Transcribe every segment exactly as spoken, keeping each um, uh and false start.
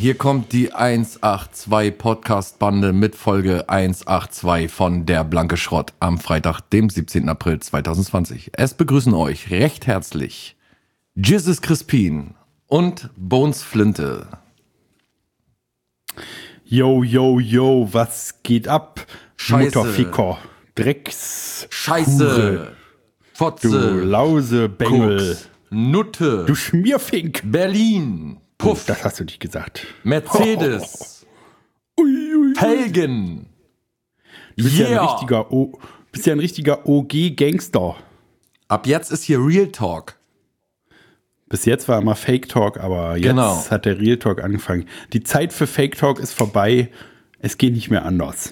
hier kommt die hundertzweiundachtzig Podcast-Bande mit Folge hundertzweiundachtzig von Der blanke Schrott am Freitag, dem siebzehnten April zweitausendzwanzig. Es begrüßen euch recht herzlich Jesus Crispin und Bones Flinte. Yo, yo, yo, was geht ab? Scheiße. Mutterficker, Drecks, Scheiße, Hure, Fotze, du Lausebengel, Koks, Nutte, du Schmierfink. Berlin, Puff, Das hast du nicht gesagt. Mercedes, Ui, ui, ui. Felgen. Du bist ja ein Yeah. richtiger, o- bist ja ein richtiger O G-Gangster. Ab jetzt ist hier Real Talk. Bis jetzt war immer Fake Talk, aber jetzt Genau. hat der Real Talk angefangen. Die Zeit für Fake Talk ist vorbei. Es geht nicht mehr anders.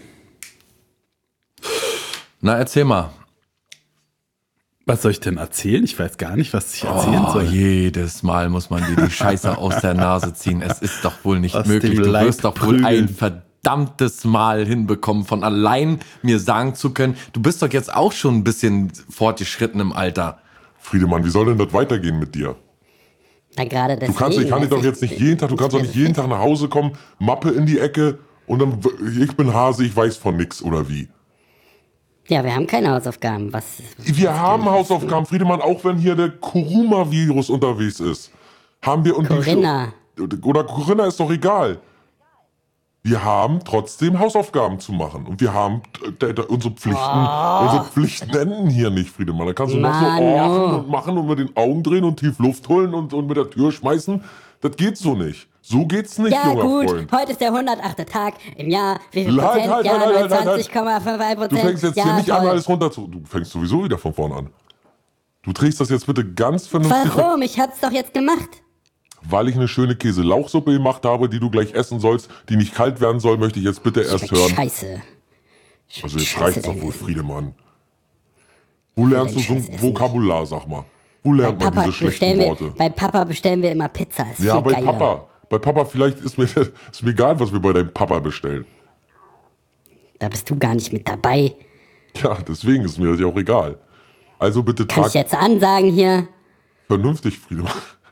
Na, erzähl mal. Was soll ich denn erzählen? Ich weiß gar nicht, was ich erzählen Oh, soll. jedes Mal muss man dir die Scheiße aus der Nase ziehen. Es ist doch wohl nicht Aus möglich. dem Du Leib wirst doch wohl prügeln. ein verdammtes Mal hinbekommen, von allein mir sagen zu können, du bist doch jetzt auch schon ein bisschen fortgeschritten im Alter. Friedemann, wie soll denn das weitergehen mit dir? Na, gerade deswegen. Du kannst, ich kann dich doch jetzt nicht jeden Tag, du kannst doch nicht jeden Tag nach Hause kommen, Mappe in die Ecke und dann, ich bin Hase, ich weiß von nix, oder wie? Ja, wir haben keine Hausaufgaben. Was? Wir haben Hausaufgaben, Friedemann, auch wenn hier der Kuruma-Virus unterwegs ist. Haben wir und die- Corinna. Oder Corinna ist doch egal. Wir haben trotzdem Hausaufgaben zu machen. Und wir haben äh, d- d- unsere Pflichten, unsere Pflichten enden hier nicht, Friedemann. Da kannst du noch so Mann, orchen oh. und machen und mit den Augen drehen und tief Luft holen und, und mit der Tür schmeißen. Das geht so nicht. So geht's nicht, Ja, junger gut. Freund. Heute ist der hundertachte Tag im Jahr. Wie viel Halt, Prozent? halt, ja, halt, halt, halt, halt. neunundzwanzig Komma fünfundfünfzig Prozent. Du fängst jetzt ja, hier nicht an, toll. alles runter zu... Du fängst sowieso wieder von vorne an. Du trägst das jetzt bitte ganz vernünftig... Warum? Ich hab's doch jetzt gemacht. Weil ich eine schöne Käse-Lauchsuppe gemacht habe, die du gleich essen sollst, die nicht kalt werden soll, möchte ich jetzt bitte erst hören. Scheiße. Also jetzt Scheiße, reicht's doch dein wohl, Essen. Friedemann. Wo lernst du so Scheiß ein Essen. Vokabular, sag mal? Wo lernt man Papa diese schlechten bestellen wir, Worte? bei Papa bestellen wir immer Pizza. Ist Ja, viel bei geiler. Papa. Bei Papa vielleicht ist mir, ist mir egal, was wir bei deinem Papa bestellen. Da bist du gar nicht mit dabei. Ja, deswegen ist mir das ja auch egal. Also bitte Kann ich trag jetzt ansagen hier? vernünftig, Friedemann.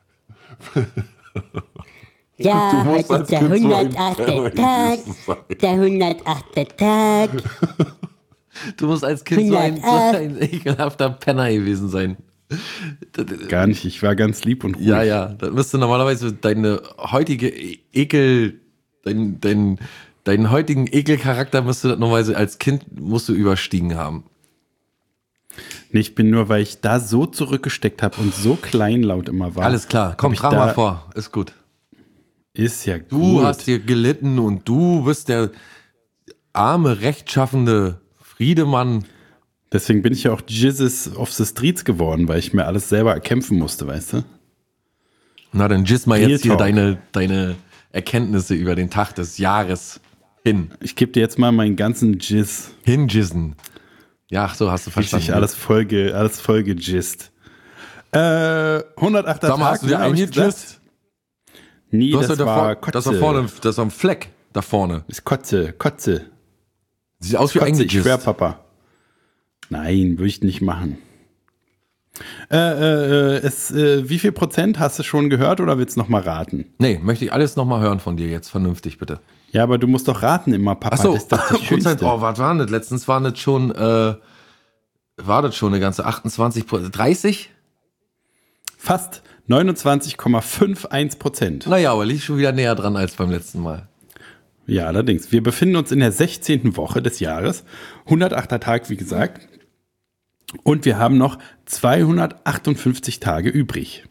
Ja, Du musst heute als ist der Kind so ein hundertachte Penner Tag. gewesen sein. Der hundertachte Tag. Du musst als Kind so ein, so hundertacht. ein ekelhafter Penner gewesen sein. Gar nicht, ich war ganz lieb und ruhig. Ja, ja, das müsste normalerweise deine heutige E- Ekel, dein, dein, deinen heutigen Ekelcharakter müsste das normalerweise als Kind musst du überstiegen haben. Nee, ich bin nur, weil ich da so zurückgesteckt habe und so kleinlaut immer war. Alles klar, komm, hab ich trag da- mal vor, ist gut. Ist ja Du gut. hast hier gelitten und du bist der arme, rechtschaffende Friedemann. Deswegen bin ich ja auch Jesus of the Streets geworden, weil ich mir alles selber erkämpfen musste, weißt du? Na, dann giss mal Real jetzt hier Talk. deine, deine Erkenntnisse über den Tag des Jahres hin. Ich gebe dir jetzt mal meinen ganzen Jizz. Hingissen. Ja, ach so, hast du verstanden. Richtig, alles voll, ge, alles voll gejizzt. Äh, hundertachter Sag mal, Tag, hast du dir ne, hab ich gesagt? eingegisst? Nee, Du hast das doch war davor, Kotze. das war vorne, das war ein Fleck da vorne. Das ist Kotze, Kotze. Sieht aus wie Kotze, ich eingegisst. schwör, Papa. Nein, würde ich nicht machen. Äh, äh, es, äh, wie viel Prozent hast du schon gehört oder willst du noch mal raten? Nee, möchte ich alles nochmal hören von dir jetzt, vernünftig bitte. Ja, aber du musst doch raten immer, Papa. Achso, Das ist doch das Prozent, Schönste. oh, was war das? Letztens waren das schon, äh, war das schon eine ganze achtundzwanzig Prozent, dreißig? Fast neunundzwanzig Komma einundfünfzig Prozent. Naja, aber liegt schon wieder näher dran als beim letzten Mal. Ja, allerdings. Wir befinden uns in der sechzehnten Woche des Jahres. hundertachter Tag, wie gesagt. Und wir haben noch zweihundertachtundfünfzig Tage übrig.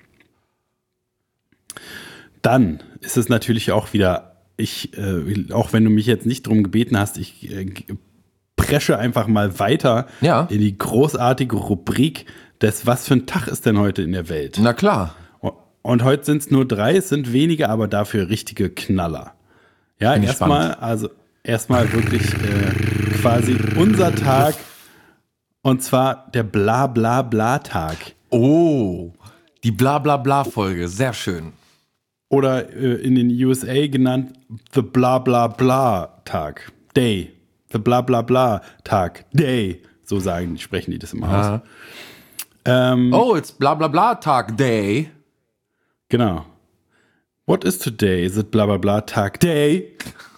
Dann ist es natürlich auch wieder, ich, äh, auch wenn du mich jetzt nicht drum gebeten hast, ich äh, presche einfach mal weiter Ja. in die großartige Rubrik des Was für ein Tag ist denn heute in der Welt? Na klar. Und heute sind es nur drei, es sind wenige, aber dafür richtige Knaller. Ja, Bin ich erstmal, also erstmal wirklich äh, quasi unser Tag und zwar der Bla-Bla-Bla-Tag. Oh, die Bla-Bla-Bla-Folge, sehr schön. Oder äh, in den U S A genannt The Bla-Bla-Bla-Tag. Day. The Bla-Bla-Bla-Tag. Day. So sagen, sprechen die das immer aus. Ah. Ähm, Oh, it's Bla-Bla-Bla-Tag Day. Genau. What is today? Is it bla bla bla Tag Day?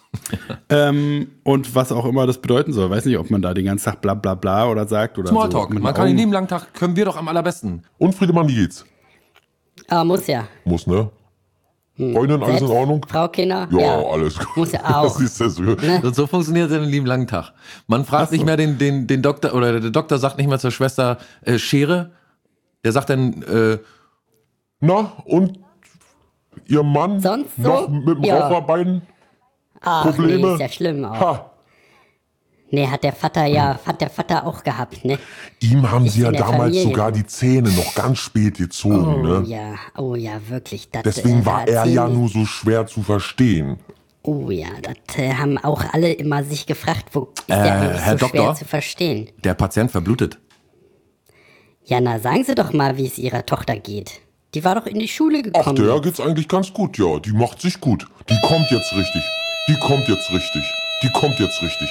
ähm, und was auch immer das bedeuten soll. Weiß nicht, ob man da den ganzen Tag bla bla bla oder sagt oder Smalltalk. so. Man kann den lieben langen Tag, können wir doch am allerbesten. Und Friedemann, wie geht's? Ah, muss ja. Muss, ne? Freundin, alles in Selbst? Ordnung? Frau, Kinder? Ja, alles gut. Muss ja auch. Das ist ja so. Und so funktioniert den lieben langen Tag. Man fragt Ach so. nicht mehr den, den, den Doktor, oder der Doktor sagt nicht mehr zur Schwester äh, Schere. Der sagt dann, äh, Na, und Ihr Mann Sonst so? noch mit dem Ja. Raucherbein? Ach, Probleme? nee, ist ja schlimm auch. Ha, Nee, hat der Vater ja, hat der Vater auch gehabt, ne? ihm haben Ist sie ja in der damals Familie. sogar die Zähne noch ganz spät gezogen, Oh ne? ja, oh ja, wirklich. Das, Deswegen äh, war da er ja erzählen- nur so schwer zu verstehen. Oh ja, das äh, haben auch alle immer sich gefragt, wo ist Äh, der eigentlich Herr so schwer Doktor? zu verstehen? der Patient verblutet. Ja, na, sagen Sie doch mal, wie es Ihrer Tochter geht. Die war doch in die Schule Ach, gekommen. der geht's eigentlich ganz gut, ja. Die macht sich gut. Die kommt jetzt richtig. Die kommt jetzt richtig. Die kommt jetzt richtig.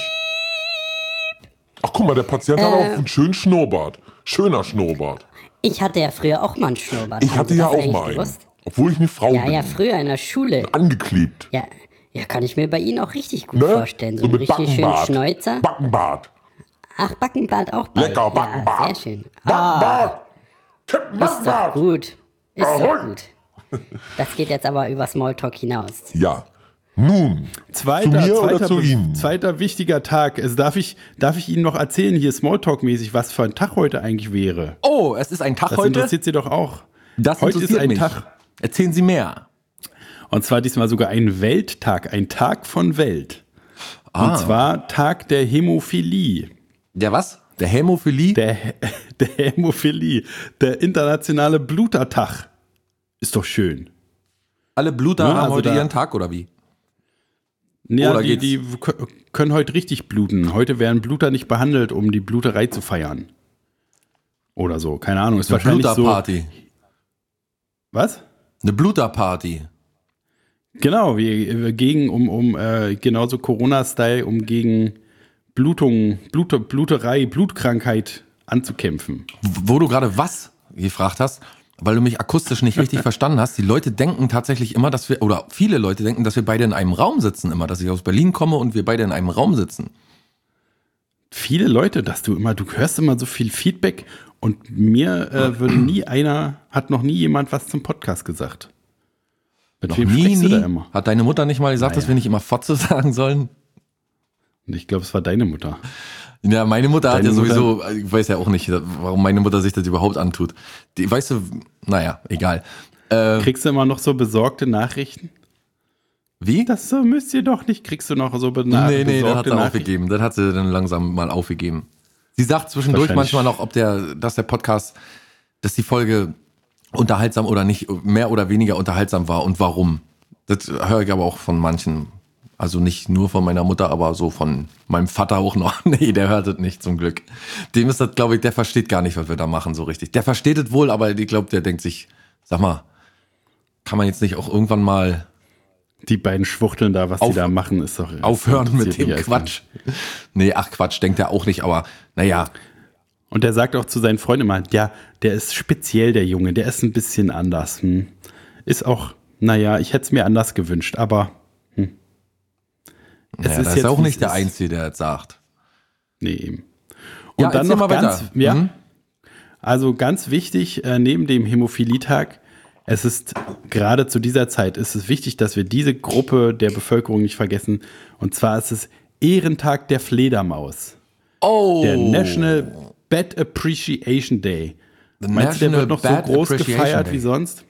Ach, guck mal, der Patient hat auch einen schönen Schnurrbart. Schöner Schnurrbart. Ich hatte ja früher auch mal einen Schnurrbart. Ich Haben hatte Sie ja das auch eigentlich mal einen. gewusst? Obwohl ich eine Frau Ja, bin. ja, früher in der Schule. Angeklebt. Ja, ja, kann ich mir bei Ihnen auch richtig gut Ne? vorstellen. So, So einen mit richtig schönen Backenbart. Schnäuzer. Backenbart. Ach, Backenbart auch bald. Lecker Ja, Backenbart. sehr schön. Backenbart. Captain Ist doch Backenbart. gut. Ist Ahoi. doch gut. Das geht jetzt aber über Smalltalk hinaus. Ja. Nun, Zweiter, zu mir zweiter, oder zu ihm? zweiter wichtiger Tag. Also darf ich, darf ich Ihnen noch erzählen, hier Smalltalk-mäßig, was für ein Tag heute eigentlich wäre? Oh, es ist ein Tag Das heute. interessiert Sie doch auch. Das heute ist interessiert ein mich. Tag. Erzählen Sie mehr. Und zwar diesmal sogar ein Welttag, ein Tag von Welt. Ah. Und zwar Tag der Hämophilie. Der was? Der Hämophilie? Der, der Hämophilie. Der internationale Blutertag. Ist doch schön. Alle Bluter Ja, haben also heute da- ihren Tag, oder wie? Ja, Oder die, geht's- die kö- können heute richtig bluten. Heute werden Bluter nicht behandelt, um die Bluterei zu feiern. Oder so. Keine Ahnung. Ist Eine wahrscheinlich so. Bluterparty. Was? Eine Bluterparty. Genau, wir, wir gegen, um, um äh, genauso Corona-Style, um gegen Blutung, Blute, Bluterei, Blutkrankheit anzukämpfen. Wo du gerade was gefragt hast, weil du mich akustisch nicht richtig verstanden hast. Die Leute denken tatsächlich immer, dass wir, oder viele Leute denken, dass wir beide in einem Raum sitzen immer, dass ich aus Berlin komme und wir beide in einem Raum sitzen. Viele Leute, dass du immer, du hörst immer so viel Feedback und mir äh, würde nie einer, hat noch nie jemand was zum Podcast gesagt. Mit Noch wem nie, sprichst du nie. da immer? Hat deine Mutter nicht mal gesagt, Naja. dass wir nicht immer Fotze sagen sollen? Ich glaube, es war deine Mutter. Ja, meine Mutter hat Deine ja sowieso, ich weiß ja auch nicht, warum meine Mutter sich das überhaupt antut. Die, weißt du, naja, egal. Äh, Kriegst du immer noch so besorgte Nachrichten? wie? Das so müsst ihr doch nicht. Kriegst du noch so bena- Nee, nee, das hat besorgte sie Nachrichten? aufgegeben. Das hat sie dann langsam mal aufgegeben. Sie sagt zwischendurch Wahrscheinlich. manchmal noch, ob der, dass der Podcast, dass die Folge unterhaltsam oder nicht, mehr oder weniger unterhaltsam war und warum. Das höre ich aber auch von manchen. Also nicht nur von meiner Mutter, aber so von meinem Vater auch noch. Nee, der hört es nicht, zum Glück. Dem ist das, glaube ich, der versteht gar nicht, was wir da machen, so richtig. Der versteht es wohl, aber ich glaube, der denkt sich, sag mal, kann man jetzt nicht auch irgendwann mal Die beiden Schwuchteln da, was Auf- die da machen, ist doch. aufhören das mit interessiert dem mich Quatsch? Nee, ach Quatsch, denkt er auch nicht, aber naja, Und der sagt auch zu seinen Freunden immer, ja, der ist speziell, der Junge, der ist ein bisschen anders. Hm. Ist auch, naja, ich hätte es mir anders gewünscht, aber hm. Es naja ist das ist jetzt, auch wie nicht es der ist. Einzige, der jetzt sagt. Nee, eben. Und Ja, dann erzähl noch mal ganz, weiter. ja, Mhm. also ganz wichtig, äh, neben dem Hämophilietag, es ist gerade zu dieser Zeit, ist es wichtig, dass wir diese Gruppe der Bevölkerung nicht vergessen. Und zwar ist es Ehrentag der Fledermaus. Oh, Der National Bat Appreciation Day. The Meinst du, der wird noch Bat so groß Appreciation gefeiert Day. wie sonst?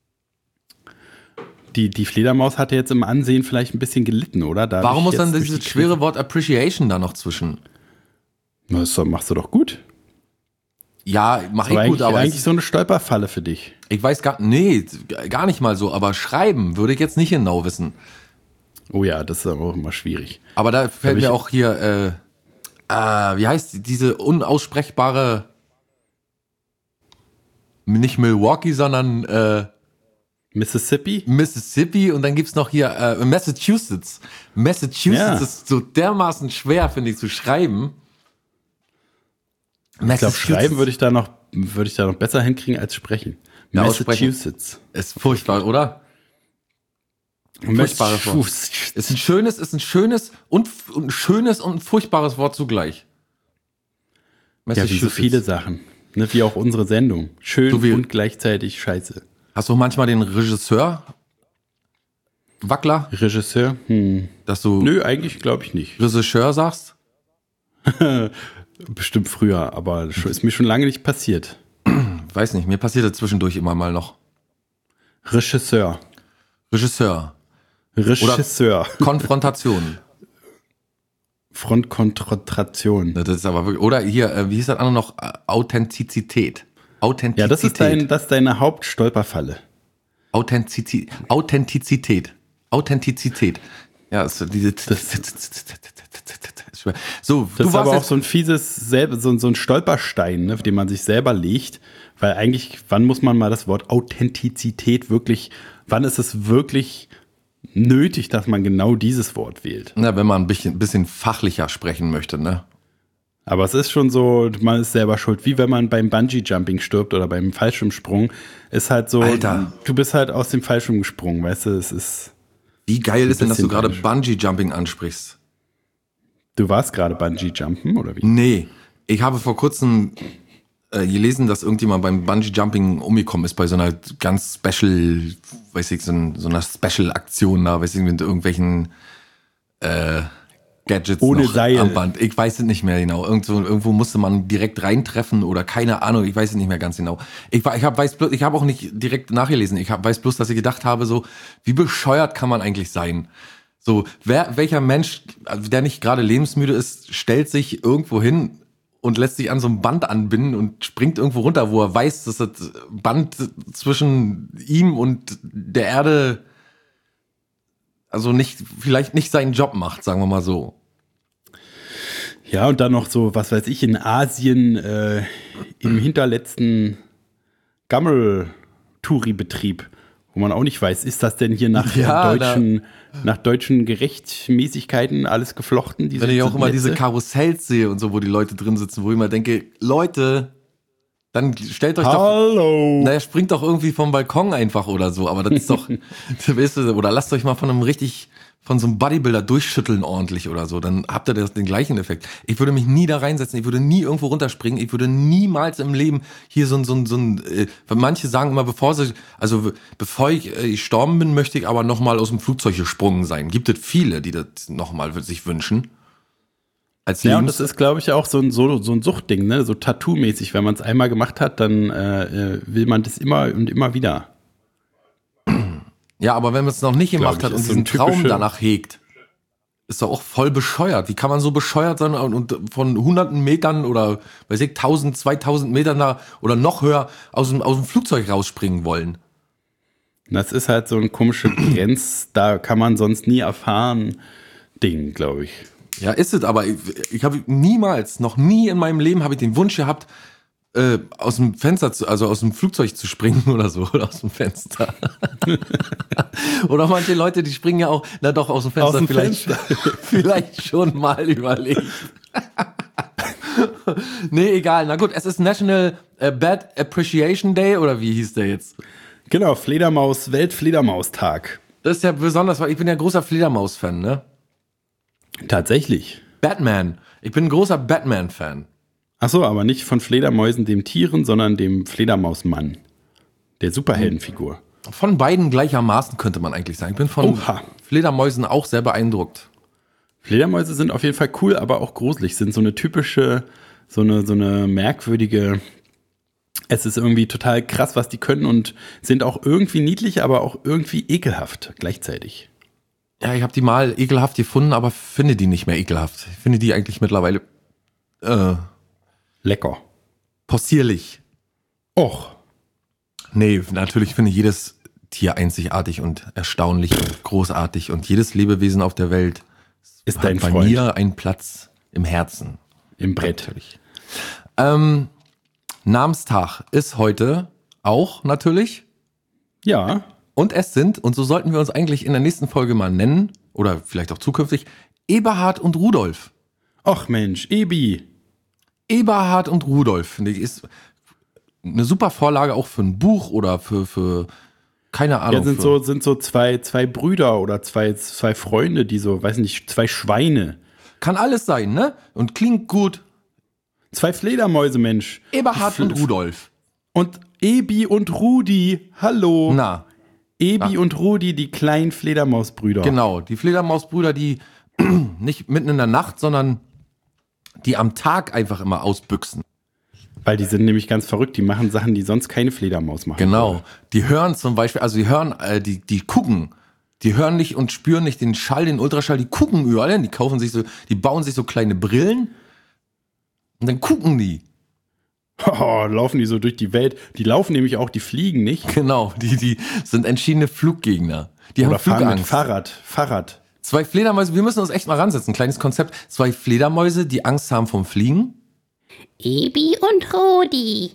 Die, die Fledermaus hatte jetzt im Ansehen vielleicht ein bisschen gelitten, oder? Dadurch Warum muss dann jetzt durch dieses die schwere Wort Appreciation da noch zwischen? Na, Das machst du doch gut. Ja, mach ich Aber gut, eigentlich, aber eigentlich es, so eine Stolperfalle für dich. ich weiß gar nee, gar nicht mal so, aber schreiben würde ich jetzt nicht genau wissen. Oh ja, das ist aber auch immer schwierig. Aber da fällt Hab ich- mir auch hier, äh, äh, wie heißt die- diese unaussprechbare, nicht Milwaukee, sondern äh, Mississippi? Mississippi und dann gibt's noch hier äh, Massachusetts. Massachusetts Ja. ist so dermaßen schwer, finde ich, zu schreiben. Ich glaube, schreiben würde ich da noch, würde ich da noch besser hinkriegen als sprechen. Ja, aussprechen. Massachusetts. Ist furchtbar, oder? Furchtbares Wort. Ist ein schönes, ist ein schönes und, und ein schönes und ein furchtbares Wort zugleich. Ja, wie so viele Sachen. Ne, wie auch unsere Sendung. Schön so und gleichzeitig scheiße. Hast du manchmal den Regisseur Wackler? Regisseur? Hm. Dass du Nö, eigentlich glaube ich nicht. Regisseur sagst? Bestimmt früher, aber ist mir schon lange nicht passiert. Weiß nicht, mir passiert das zwischendurch immer mal noch. Regisseur. Regisseur. Regisseur. Oder Konfrontation. Frontkonfrontation. Das ist aber wirklich, oder hier, wie hieß das andere noch? Authentizität. Authentizität. Ja, das ist, dein, das ist deine Hauptstolperfalle. Authentizität. Authentizität. Authentizität. Ja, ist diese. Das, so, das du ist aber auch so ein fieses, so, so ein Stolperstein, ne, den man sich selber legt. Weil eigentlich, wann muss man mal das Wort Authentizität wirklich, wann ist es wirklich nötig, dass man genau dieses Wort wählt? Na, wenn man ein bisschen, bisschen fachlicher sprechen möchte, ne? Aber es ist schon so, man ist selber schuld. Wie wenn man beim Bungee-Jumping stirbt oder beim Fallschirmsprung. Ist halt so, Alter. Du bist halt aus dem Fallschirm gesprungen, weißt du, es ist... Wie geil ist denn, dass du gerade Bungee-Jumping ansprichst? Du warst gerade Bungee-Jumpen, oder wie? Nee, ich habe vor kurzem äh, gelesen, dass irgendjemand beim Bungee-Jumping umgekommen ist, bei so einer ganz Special, weiß ich, so, ein, so einer Special-Aktion da, weiß ich, mit irgendwelchen äh, Gadgets ohne noch Seil am Band. Ich weiß es nicht mehr genau. Irgendwo, irgendwo musste man direkt reintreffen oder keine Ahnung, ich weiß es nicht mehr ganz genau. Ich, ich habe ich hab auch nicht direkt nachgelesen. Ich hab, weiß bloß, dass ich gedacht habe, so, wie bescheuert kann man eigentlich sein? So, wer, welcher Mensch, der nicht gerade lebensmüde ist, stellt sich irgendwo hin und lässt sich an so einem Band anbinden und springt irgendwo runter, wo er weiß, dass das Band zwischen ihm und der Erde also nicht, vielleicht nicht seinen Job macht, sagen wir mal so. Ja, und dann noch so, was weiß ich, in Asien äh, im hinterletzten Gammel-Touri-Betrieb, wo man auch nicht weiß, ist das denn hier nach ja, deutschen, nach deutschen Gerechtmäßigkeiten alles geflochten? Diese, wenn ich auch immer Netze? Diese Karussells sehe und so, wo die Leute drin sitzen, wo ich immer denke, Leute, dann stellt euch Hallo. doch, naja, springt doch irgendwie vom Balkon einfach oder so, aber das ist doch, weißt du, oder lasst euch mal von einem richtig, von so einem Bodybuilder durchschütteln ordentlich oder so, dann habt ihr das, den gleichen Effekt. Ich würde mich nie da reinsetzen, ich würde nie irgendwo runterspringen, ich würde niemals im Leben hier so ein, so ein, so ein, äh, manche sagen immer, bevor sie, also bevor ich äh, gestorben bin, möchte ich aber nochmal aus dem Flugzeug gesprungen sein. Gibt es viele, die das nochmal sich wünschen. Als ja, und das ist, glaube ich, auch so ein, so, so ein Suchtding, ne? So Tattoo-mäßig. Wenn man es einmal gemacht hat, dann äh, will man das immer und immer wieder. Ja, aber wenn man es noch nicht gemacht hat und diesen so Traum danach hegt, ist doch auch voll bescheuert. Wie kann man so bescheuert sein und von hunderten Metern oder, weiß ich, tausend, zweitausend Metern da oder noch höher aus dem, aus dem Flugzeug rausspringen wollen? Das ist halt so ein komischer Grenz, da kann man sonst nie erfahren, Ding, glaube ich. Ja, ist es, aber ich, ich habe niemals, noch nie in meinem Leben habe ich den Wunsch gehabt, äh, aus dem Fenster, zu, also aus dem Flugzeug zu springen oder so, oder aus dem Fenster. Oder manche Leute, die springen ja auch, na doch, aus dem Fenster, aus dem vielleicht, Fenster. vielleicht schon mal überlegt. Nee, egal, na gut, es ist National äh, Bat Appreciation Day, oder wie hieß der jetzt? Genau, Fledermaus, Weltfledermaustag. Das ist ja besonders, weil ich bin ja großer Fledermaus-Fan, ne? Tatsächlich. Batman. Ich bin ein großer Batman-Fan. Ach so, aber nicht von Fledermäusen, dem Tieren, sondern dem Fledermausmann. Der Superheldenfigur. Von beiden gleichermaßen könnte man eigentlich sagen. Ich bin von Oha. Fledermäusen auch sehr beeindruckt. Fledermäuse sind auf jeden Fall cool, aber auch gruselig. Sind so eine typische, so eine, so eine merkwürdige. Es ist irgendwie total krass, was die können und sind auch irgendwie niedlich, aber auch irgendwie ekelhaft gleichzeitig. Ja, ich habe die mal ekelhaft gefunden, aber finde die nicht mehr ekelhaft. Ich finde die eigentlich mittlerweile äh, lecker. Possierlich. Och. Nee, natürlich finde ich jedes Tier einzigartig und erstaunlich und großartig und jedes Lebewesen auf der Welt ist hat dein bei Freund. mir einen Platz im Herzen. Im Brett. Natürlich. Ähm, Namenstag ist heute auch natürlich. Ja. Und es sind, und so sollten wir uns eigentlich in der nächsten Folge mal nennen, oder vielleicht auch zukünftig, Eberhard und Rudolf. Ach Mensch, Ebi. Eberhard und Rudolf, finde ich, ist eine super Vorlage auch für ein Buch oder für, für Keine Ahnung. Ja, sind für. so, sind so zwei, zwei Brüder oder zwei, zwei Freunde, die so, weiß nicht, zwei Schweine. Kann alles sein, ne? Und klingt gut. Zwei Fledermäuse, Mensch. Eberhard und Rudolf. Und Ebi und Rudi, hallo. Na, Ebi und Rudi, die kleinen Fledermausbrüder. genau. Die Fledermausbrüder, die nicht mitten in der Nacht, sondern die am Tag einfach immer ausbüchsen. Weil die sind nämlich ganz verrückt, die machen Sachen, die sonst keine Fledermaus machen. Genau. Die hören zum Beispiel, also die hören, äh, die, die gucken. Die hören nicht und spüren nicht den Schall, den Ultraschall, die gucken überall hin. Die kaufen sich so, die bauen sich so kleine Brillen und dann gucken die. Oh, laufen die so durch die Welt. Die laufen nämlich auch, die fliegen nicht. Genau, die, die sind entschiedene Fluggegner. Die Oder haben fahren mit Flugangst. Fahrrad. Fahrrad. Zwei Fledermäuse, wir müssen uns echt mal ransetzen, kleines Konzept. Zwei Fledermäuse, die Angst haben vom Fliegen. Ebi und Rudi.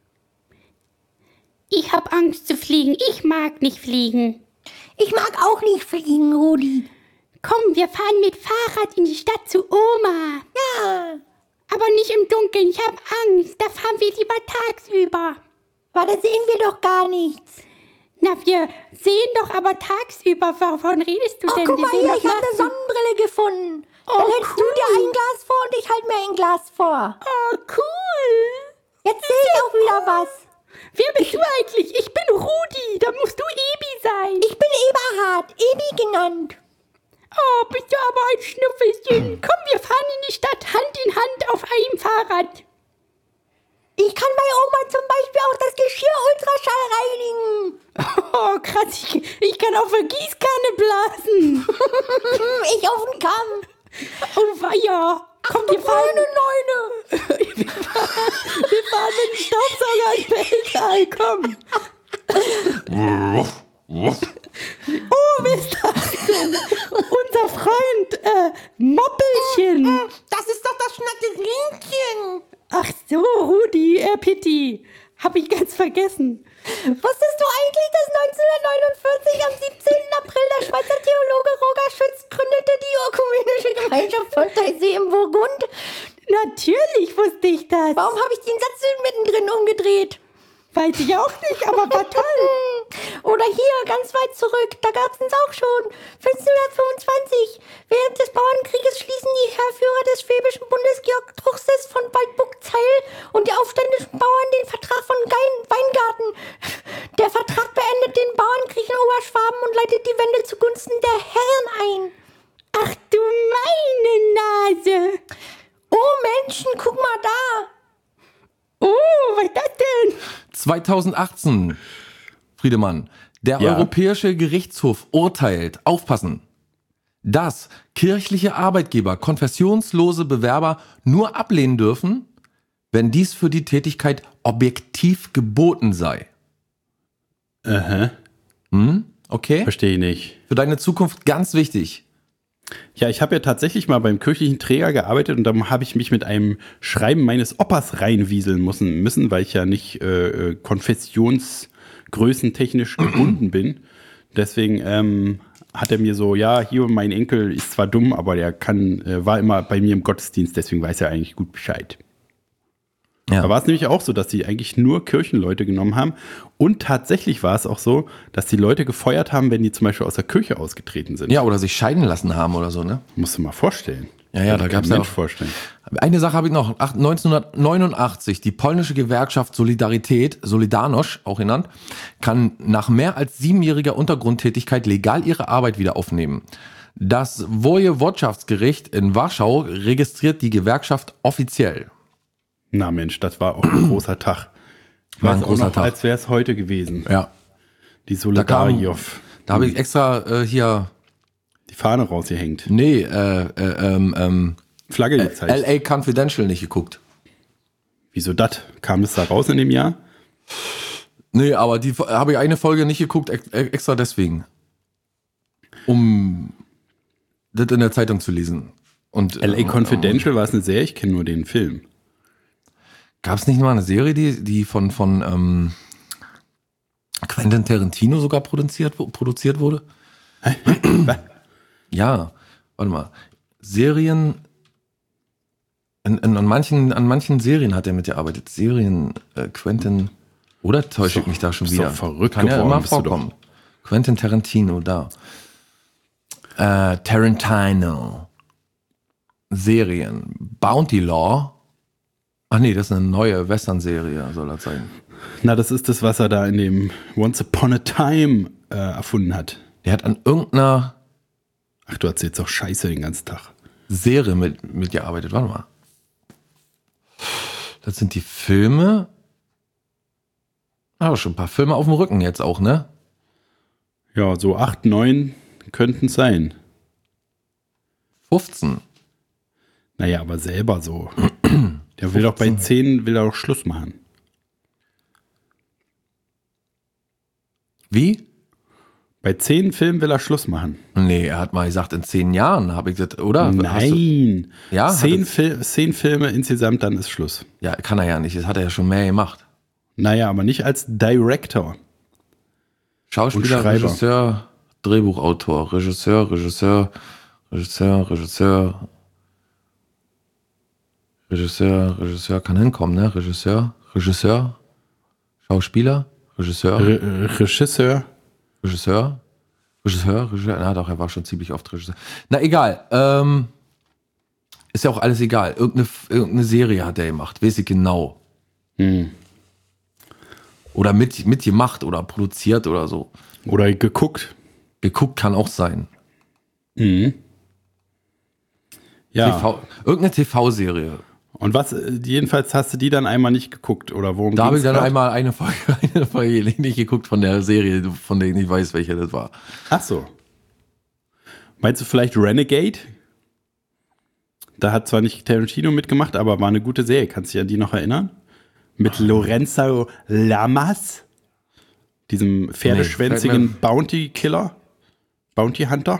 Ich hab Angst zu fliegen. Ich mag nicht fliegen. Ich mag auch nicht fliegen, Rudi. Komm, wir fahren mit Fahrrad in die Stadt zu Oma. Ja, Aber nicht im Dunkeln. Ich hab Angst. Da fahren wir lieber tagsüber. aber da sehen wir doch gar nichts. Na, wir sehen doch aber tagsüber. Wovon redest du Oh, denn? guck Wir mal sehen hier, doch ich habe eine nachts. Sonnenbrille gefunden. Oh, Dann hältst du cool. dir ein Glas vor und ich halte mir ein Glas vor. Oh, cool. Jetzt sehe ich auch wieder was. Wer bist du eigentlich? Ich bin Rudi. Da musst du Ebi sein. Ich bin Eberhard, Ebi genannt. Oh, bist du aber ein Schnuffelchen. Komm, wir fahren in die Stadt Hand in Hand auf einem Fahrrad. Ich kann bei Oma zum Beispiel auch das Geschirr Ultraschall reinigen. Oh, krass. Ich, ich kann auf eine Gießkanne blasen. Ich auf den Kamm. Oh, weia. Komm, wir fahren. Neune, Neune. Wir fahren, wir fahren mit dem Staubsauger ins Weltall. Komm. Oh, wer ist das denn? Unser Freund, äh, Moppelchen. Das ist doch das Schnatterinchen. Ach so, Rudi, äh, Pitti. Hab ich ganz vergessen. Wusstest du eigentlich, dass neunzehnhundertneunundvierzig am siebzehnten April der Schweizer Theologe Roger Schütz gründete die Ökumenische Gemeinschaft von Taizé im Burgund? Natürlich wusste ich das. Warum habe ich den Satz mittendrin umgedreht? Weiß ich auch nicht, aber war toll. Oder hier, ganz weit zurück, da gab es uns auch schon. fünfzehnhundertfünfundzwanzig. Während des Bauernkrieges schließen die Heerführer des Schwäbischen Bundes Georg Truchsess von Waldburg-Zeil und die aufständischen Bauern den Vertrag von Gein- Weingarten. Der Vertrag beendet den Bauernkrieg in Oberschwaben und leitet die Wende zugunsten der Herren ein. Ach du meine Nase. Oh Menschen, guck mal da. Oh, was ist das denn? zweitausendachtzehn, Friedemann, der Ja. Europäische Gerichtshof urteilt, aufpassen, dass kirchliche Arbeitgeber konfessionslose Bewerber nur ablehnen dürfen, wenn dies für die Tätigkeit objektiv geboten sei. Aha. Hm? Okay? Verstehe ich nicht. Für deine Zukunft ganz wichtig. Ja, ich habe ja tatsächlich mal beim kirchlichen Träger gearbeitet und dann habe ich mich mit einem Schreiben meines Opas reinwieseln müssen, müssen weil ich ja nicht äh, konfessionsgrößentechnisch gebunden bin. Deswegen ähm, hat er mir so, ja, hier mein Enkel ist zwar dumm, aber der kann, äh, war immer bei mir im Gottesdienst, deswegen weiß er eigentlich gut Bescheid. Ja. Da war es nämlich auch so, dass sie eigentlich nur Kirchenleute genommen haben. Und tatsächlich war es auch so, dass die Leute gefeuert haben, wenn die zum Beispiel aus der Kirche ausgetreten sind. Ja, oder sich scheiden lassen haben oder so, ne? Musst du mal vorstellen. Ja, ja, da Kann gab's kein ja Mensch auch- vorstellen. Eine Sache habe ich noch. Ach, neunzehnhundertneunundachtzig, die polnische Gewerkschaft Solidarität, Solidarność auch genannt, kann nach mehr als siebenjähriger Untergrundtätigkeit legal ihre Arbeit wieder aufnehmen. Das Wojewodschaftsgericht in Warschau registriert die Gewerkschaft offiziell. Na Mensch, das war auch ein großer Tag. Ich War ein weiß auch großer noch, Tag. als wäre es heute gewesen. Ja. Die Da, kam, Solidarjow. da habe ich extra äh, hier, Die Fahne rausgehängt. nee, äh, äh, ähm, ähm, Flagge gezeigt. L A Confidential nicht geguckt. Wieso das? Kam es da raus in dem Jahr? Nee, aber die habe ich eine Folge nicht geguckt, ex extra deswegen. Um das in der Zeitung zu lesen. Und L A Confidential war es eine Serie, ich kenne nur den Film. Gab es nicht mal eine Serie, die, die von, von ähm, Quentin Tarantino sogar produziert, produziert wurde? Ja, warte mal. Serien. In, in, an, manchen, an manchen Serien hat er mitgearbeitet. Serien, äh, Quentin. Oder täusche ich mich da schon Bist wieder? doch verrückt Kann ja geworden, immer bist du doch. vorkommen. Quentin Tarantino, da. Äh, Tarantino. Serien. Bounty Law. Ach nee, das ist eine neue Western-Serie, soll das sein. Na, das ist das, was er da in dem Once Upon a Time äh, erfunden hat. Der hat an irgendeiner Ach, du erzählst doch Scheiße den ganzen Tag. Serie mit, mitgearbeitet. Warte mal. Das sind die Filme. Aber schon ein paar Filme auf dem Rücken jetzt auch, ne? Ja, so acht, neun könnten es sein. fünfzehn. Naja, aber selber so. Der will doch bei zehn, will er doch Schluss machen. Wie? Bei zehn Filmen will er Schluss machen. Nee, er hat mal gesagt, in zehn Jahren habe ich das, oder? Hast du, Nein. Ja, Zehn, hat Fil zehn Filme insgesamt, dann ist Schluss. ja, kann er ja nicht. Das hat er ja schon mehr gemacht. Naja, aber nicht als Director. Schauspieler, Und Schreiber. Regisseur, Drehbuchautor, Regisseur, Regisseur, Regisseur, Regisseur, Regisseur, Regisseur kann hinkommen, ne? Regisseur, Regisseur, Schauspieler, Regisseur, Re Regisseur. Regisseur, Regisseur, Regisseur, na doch, er war schon ziemlich oft Regisseur. Na egal, ähm, ist ja auch alles egal. Irgendeine, irgendeine Serie hat er gemacht, weiß ich genau. Hm. Oder mit, mitgemacht oder produziert oder so. Oder geguckt. Geguckt kann auch sein. Mhm. Ja. T V, irgendeine T V-Serie. Und was, äh, jedenfalls hast du die dann einmal nicht geguckt, oder worum Da habe ich ging's dann grad? einmal eine Folge, eine Folge nicht geguckt von der Serie, von der ich nicht weiß, welche das war. Ach so. Meinst du vielleicht Renegade? Da hat zwar nicht Tarantino mitgemacht, aber war eine gute Serie. Kannst du dich an die noch erinnern? Mit Lorenzo Lamas, diesem pferdeschwänzigen Nee, fällt Bounty Killer, Bounty Hunter.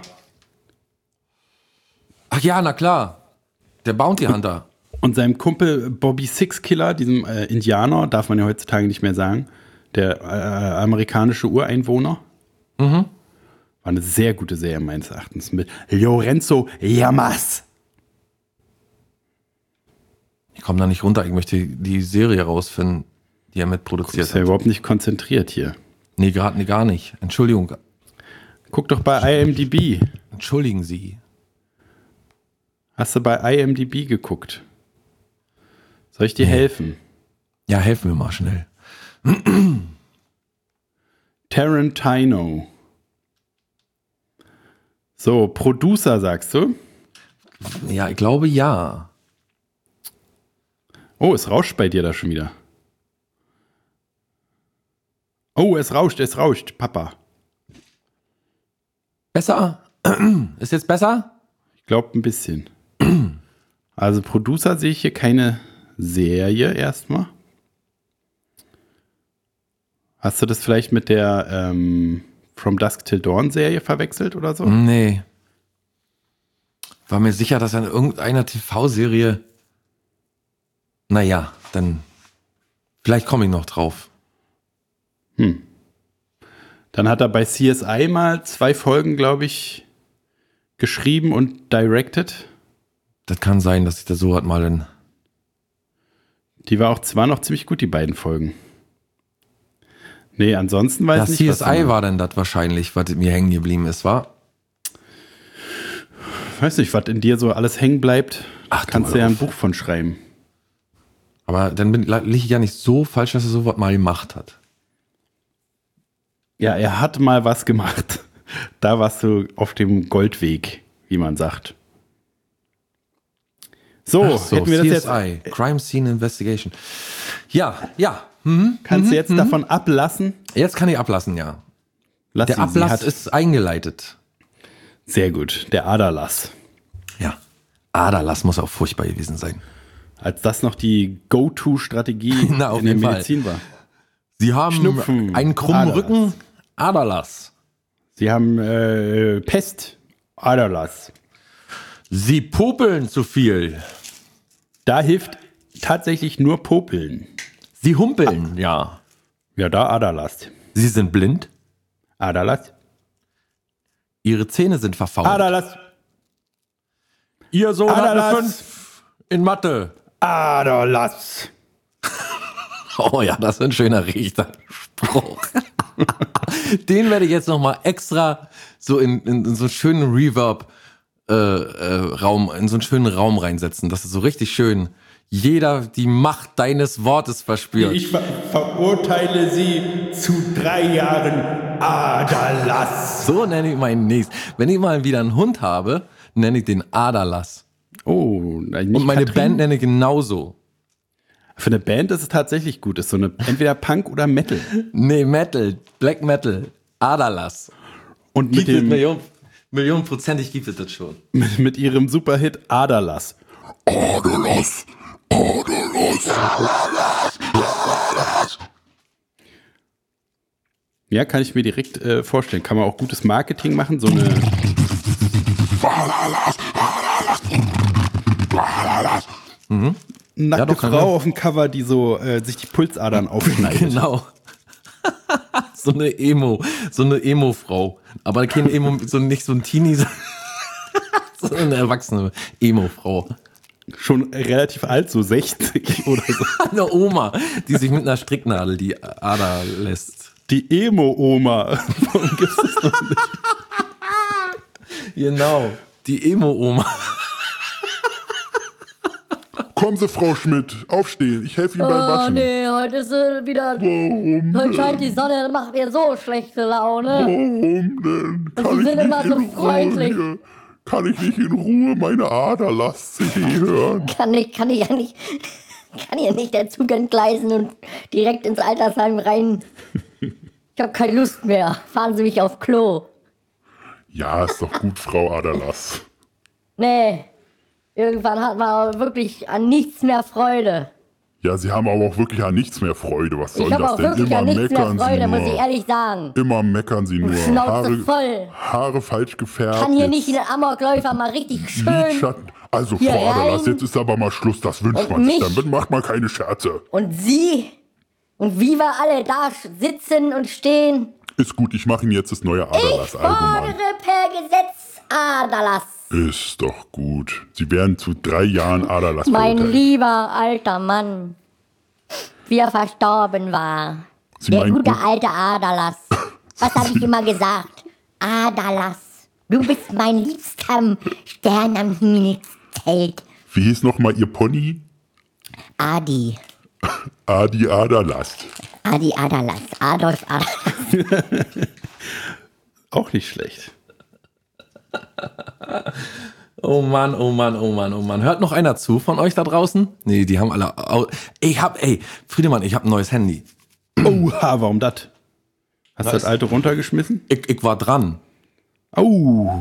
Ach ja, na klar. Der Bounty Hunter. Und seinem Kumpel Bobby Six Killer, diesem äh, Indianer, darf man ja heutzutage nicht mehr sagen, der äh, amerikanische Ureinwohner. Mhm. War eine sehr gute Serie meines Erachtens mit Lorenzo Lamas. Ich komme da nicht runter. Ich möchte die Serie rausfinden, die er mitproduziert Ist ja hat. überhaupt nicht konzentriert hier. Nee, gerade nee, gar nicht. Entschuldigung. Guck doch bei I M D B. Entschuldigen Sie. Hast du bei I M D B geguckt? Soll ich dir helfen? Ja, helfen wir mal schnell. Tarantino. So, Producer sagst du? Ja, ich glaube ja. Oh, es rauscht bei dir da schon wieder. Oh, es rauscht, es rauscht, Papa. Besser? Ist jetzt besser? Ich glaube ein bisschen. Also Producer sehe ich hier keine Serie erstmal. Hast du das vielleicht mit der ähm, From Dusk Till Dawn Serie verwechselt oder so? Nee. War mir sicher, dass er in irgendeiner T V-Serie. Naja, dann. Vielleicht komme ich noch drauf. Hm. Dann hat er bei C S I mal zwei Folgen, glaube ich, geschrieben und directed. Das kann sein, dass ich da so was mal in. Die war auch zwar noch ziemlich gut, die beiden Folgen. Nee, ansonsten weiß Das ich C nicht, S was I er- war denn das wahrscheinlich, was mir hängen geblieben ist, war? weiß nicht, was in dir so alles hängen bleibt. Ach, du kannst du ja hör ein auf. Buch von schreiben. Aber dann bin, liege ich ja nicht so falsch, dass er so was mal gemacht hat. Ja, er hat mal was gemacht. Da warst du auf dem Goldweg, wie man sagt. So, Ach so, hätten wir das C S I, jetzt. Crime Scene Investigation. Ja, ja. Mhm. Kannst du jetzt davon ablassen? Jetzt kann ich ablassen, ja. Lass Der sie, sie Ablass hat- ist eingeleitet. sehr gut. Der Aderlass. Ja. Aderlass muss auch furchtbar gewesen sein. Als das noch die Go-To-Strategie Na, auf in der jeden Fall. Medizin war. Sie haben Schnupfen, einen krummen Aderlass. Rücken, Aderlass. Sie haben äh, Pest, Aderlass. Sie popeln zu viel. Da hilft tatsächlich nur Popeln. Sie humpeln, ja. Ja, da Aderlass. Sie sind blind. Aderlass. Ihre Zähne sind verfault. Aderlass. Ihr Sohn hat Aderlass. eine fünf in Mathe. Aderlass. Oh ja, das ist ein schöner Richterspruch. Den werde ich jetzt nochmal extra so in, in, in so einen schönen Reverb äh, äh, Raum, in so einen schönen Raum reinsetzen. Das ist so richtig schön. Jeder die Macht deines Wortes verspürt. Ich ver verurteile Sie zu drei Jahren Aderlass. So nenne ich meinen nächsten. Wenn ich mal wieder einen Hund habe, nenne ich den Aderlass. Oh, nein, nicht Und meine Katrin. Band nenne ich genauso. Für eine Band ist es tatsächlich gut. Ist so eine entweder Punk oder Metal. Nee, Metal, Black Metal, Aderlass. Und mit, Gibt es dem, Million, Millionenprozentig gibt es das schon. mit, mit ihrem Superhit Aderlass. Aderlass, Aderlass, Aderlass. Ja, kann ich mir direkt äh, vorstellen. Kann man auch gutes Marketing machen. So eine Mhm. nackte Ja, doch, kann Frau man. auf dem Cover, die so äh, sich die Pulsadern aufschneidet. Genau. So eine Emo, so eine Emo-Frau. Aber keine Emo, so nicht so ein Teenie, so so eine erwachsene Emo-Frau. Schon relativ alt, so sechzig oder so. Eine Oma, die sich mit einer Stricknadel die Ader lässt. Die Emo-Oma. Warum gibt's das noch nicht? Genau, die Emo-Oma. Kommen Sie, Frau Schmidt, aufstehen. Ich helfe Ihnen beim Oh Waschen. nee, heute ist äh, wieder. Warum Heute denn? scheint die Sonne, das macht mir so schlechte Laune. Warum denn? Und Kann Sie ich sind nicht immer so in freundlich. Ruhe, kann ich nicht in Ruhe meine Aderlass-C D hören? Kann ich, kann ich ja nicht. Kann ja nicht der Zug entgleisen und direkt ins Altersheim rein. Ich habe keine Lust mehr. Fahren Sie mich auf Klo. Ja, ist doch gut, Frau Aderlass. Nee. Irgendwann hat man wirklich an nichts mehr Freude. Ja, Sie haben aber auch wirklich an nichts mehr Freude. Was soll Ich habe das auch denn? wirklich Immer an nichts mehr meckern Freude, Sie muss ich nur. ehrlich sagen. Immer meckern Sie nur. Schnauze Haare, voll. Haare falsch gefärbt. Kann hier jetzt nicht einen Amokläufer mal richtig schön. Lidschatten. Also, hier Frau Aderlass, rein. jetzt ist aber mal Schluss. Das wünscht Und man sich. mich. Damit macht man keine Scherze. Und Sie? Und wie wir alle da sitzen und stehen? Ist gut, ich mache Ihnen jetzt das neue Ich Aderlass-Album an. fordere per Gesetz Aderlass. Ist doch gut. Sie werden zu drei Jahren Aderlass Mein verurteilt. lieber alter Mann, wie er verstorben war. Sie Der meinen gute gut- alte Aderlass. Was habe ich immer gesagt? Aderlass. Du bist mein liebster Stern am Himmelszelt. Wie hieß noch mal Ihr Pony? Adi. Adi Aderlass. Adi Aderlass. Adolf Aderlass. Auch nicht schlecht. Oh Mann, oh Mann, oh Mann, oh Mann. Hört noch einer zu von euch da draußen? Nee, die haben alle... au- Ich hab, ey, Friedemann, ich hab ein neues Handy. Oha, warum das? Hast du das alte runtergeschmissen? Ich, ich war dran. Oh.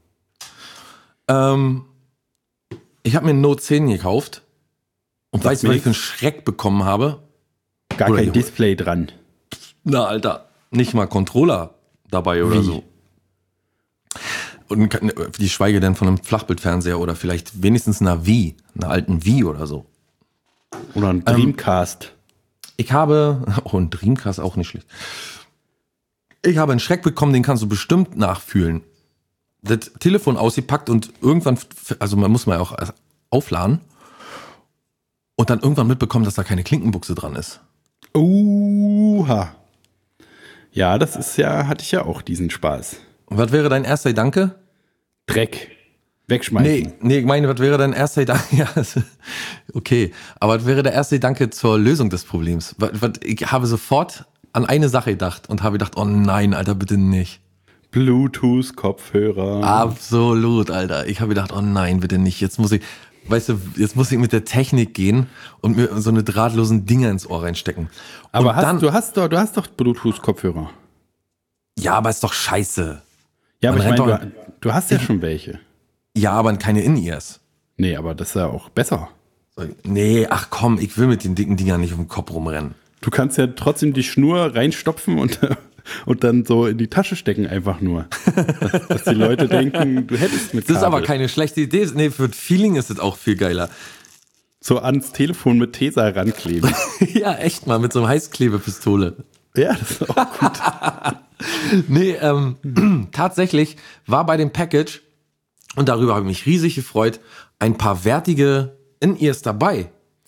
Ähm, ich habe mir ein Note zehn gekauft. Und weißt du, was ich für einen Schreck bekommen habe? Gar Oder kein Junge. Display dran. Na, Alter, nicht mal Controller dabei oder Wie? so. Und kann- wie schweige denn von einem Flachbildfernseher oder vielleicht wenigstens einer Wii, einer alten Wii oder so. Oder ein Dreamcast. Ich habe, oh, ein Dreamcast auch nicht schlecht. Ich habe einen Schreck bekommen, den kannst du bestimmt nachfühlen. Das Telefon ausgepackt und irgendwann, also man muss mal auch erst aufladen und dann irgendwann mitbekommen, dass da keine Klinkenbuchse dran ist. Oha. Ja, das ist ja, hatte ich ja auch diesen Spaß. Und was wäre dein erster Gedanke? Dreck. Wegschmeißen. Nee, nee, ich meine, was wäre dein erster Gedanke? Ja, okay, aber was wäre der erste Gedanke zur Lösung des Problems? Was, was, ich habe sofort an eine Sache gedacht und habe gedacht, oh nein, Alter, bitte nicht. Bluetooth-Kopfhörer. Absolut, Alter. Ich habe gedacht, oh nein, bitte nicht. Jetzt muss ich, weißt du, jetzt muss ich mit der Technik gehen und mir so eine drahtlosen Dinger ins Ohr reinstecken. Aber und hast, dann, du, hast doch, du hast doch Bluetooth-Kopfhörer. ja, aber ist doch scheiße. Ja, aber Man ich meine, rennt du, du hast ja schon welche. Ja, aber keine In-Ears. Nee, aber das ist ja auch besser. So, nee, ach komm, ich will mit den dicken Dingern nicht um den Kopf rumrennen. Du kannst ja trotzdem die Schnur reinstopfen und, und dann so in die Tasche stecken einfach nur. Dass, dass die Leute denken, du hättest mit Das ist aber Kabel. keine schlechte Idee. Nee, für das Feeling ist es auch viel geiler. So ans Telefon mit Tesa rankleben. Ja, echt mal, mit so einer Heißklebepistole. Ja, das ist auch gut. Nee, ähm, tatsächlich war bei dem Package, und darüber habe ich mich riesig gefreut, ein paar wertige In-Ears dabei.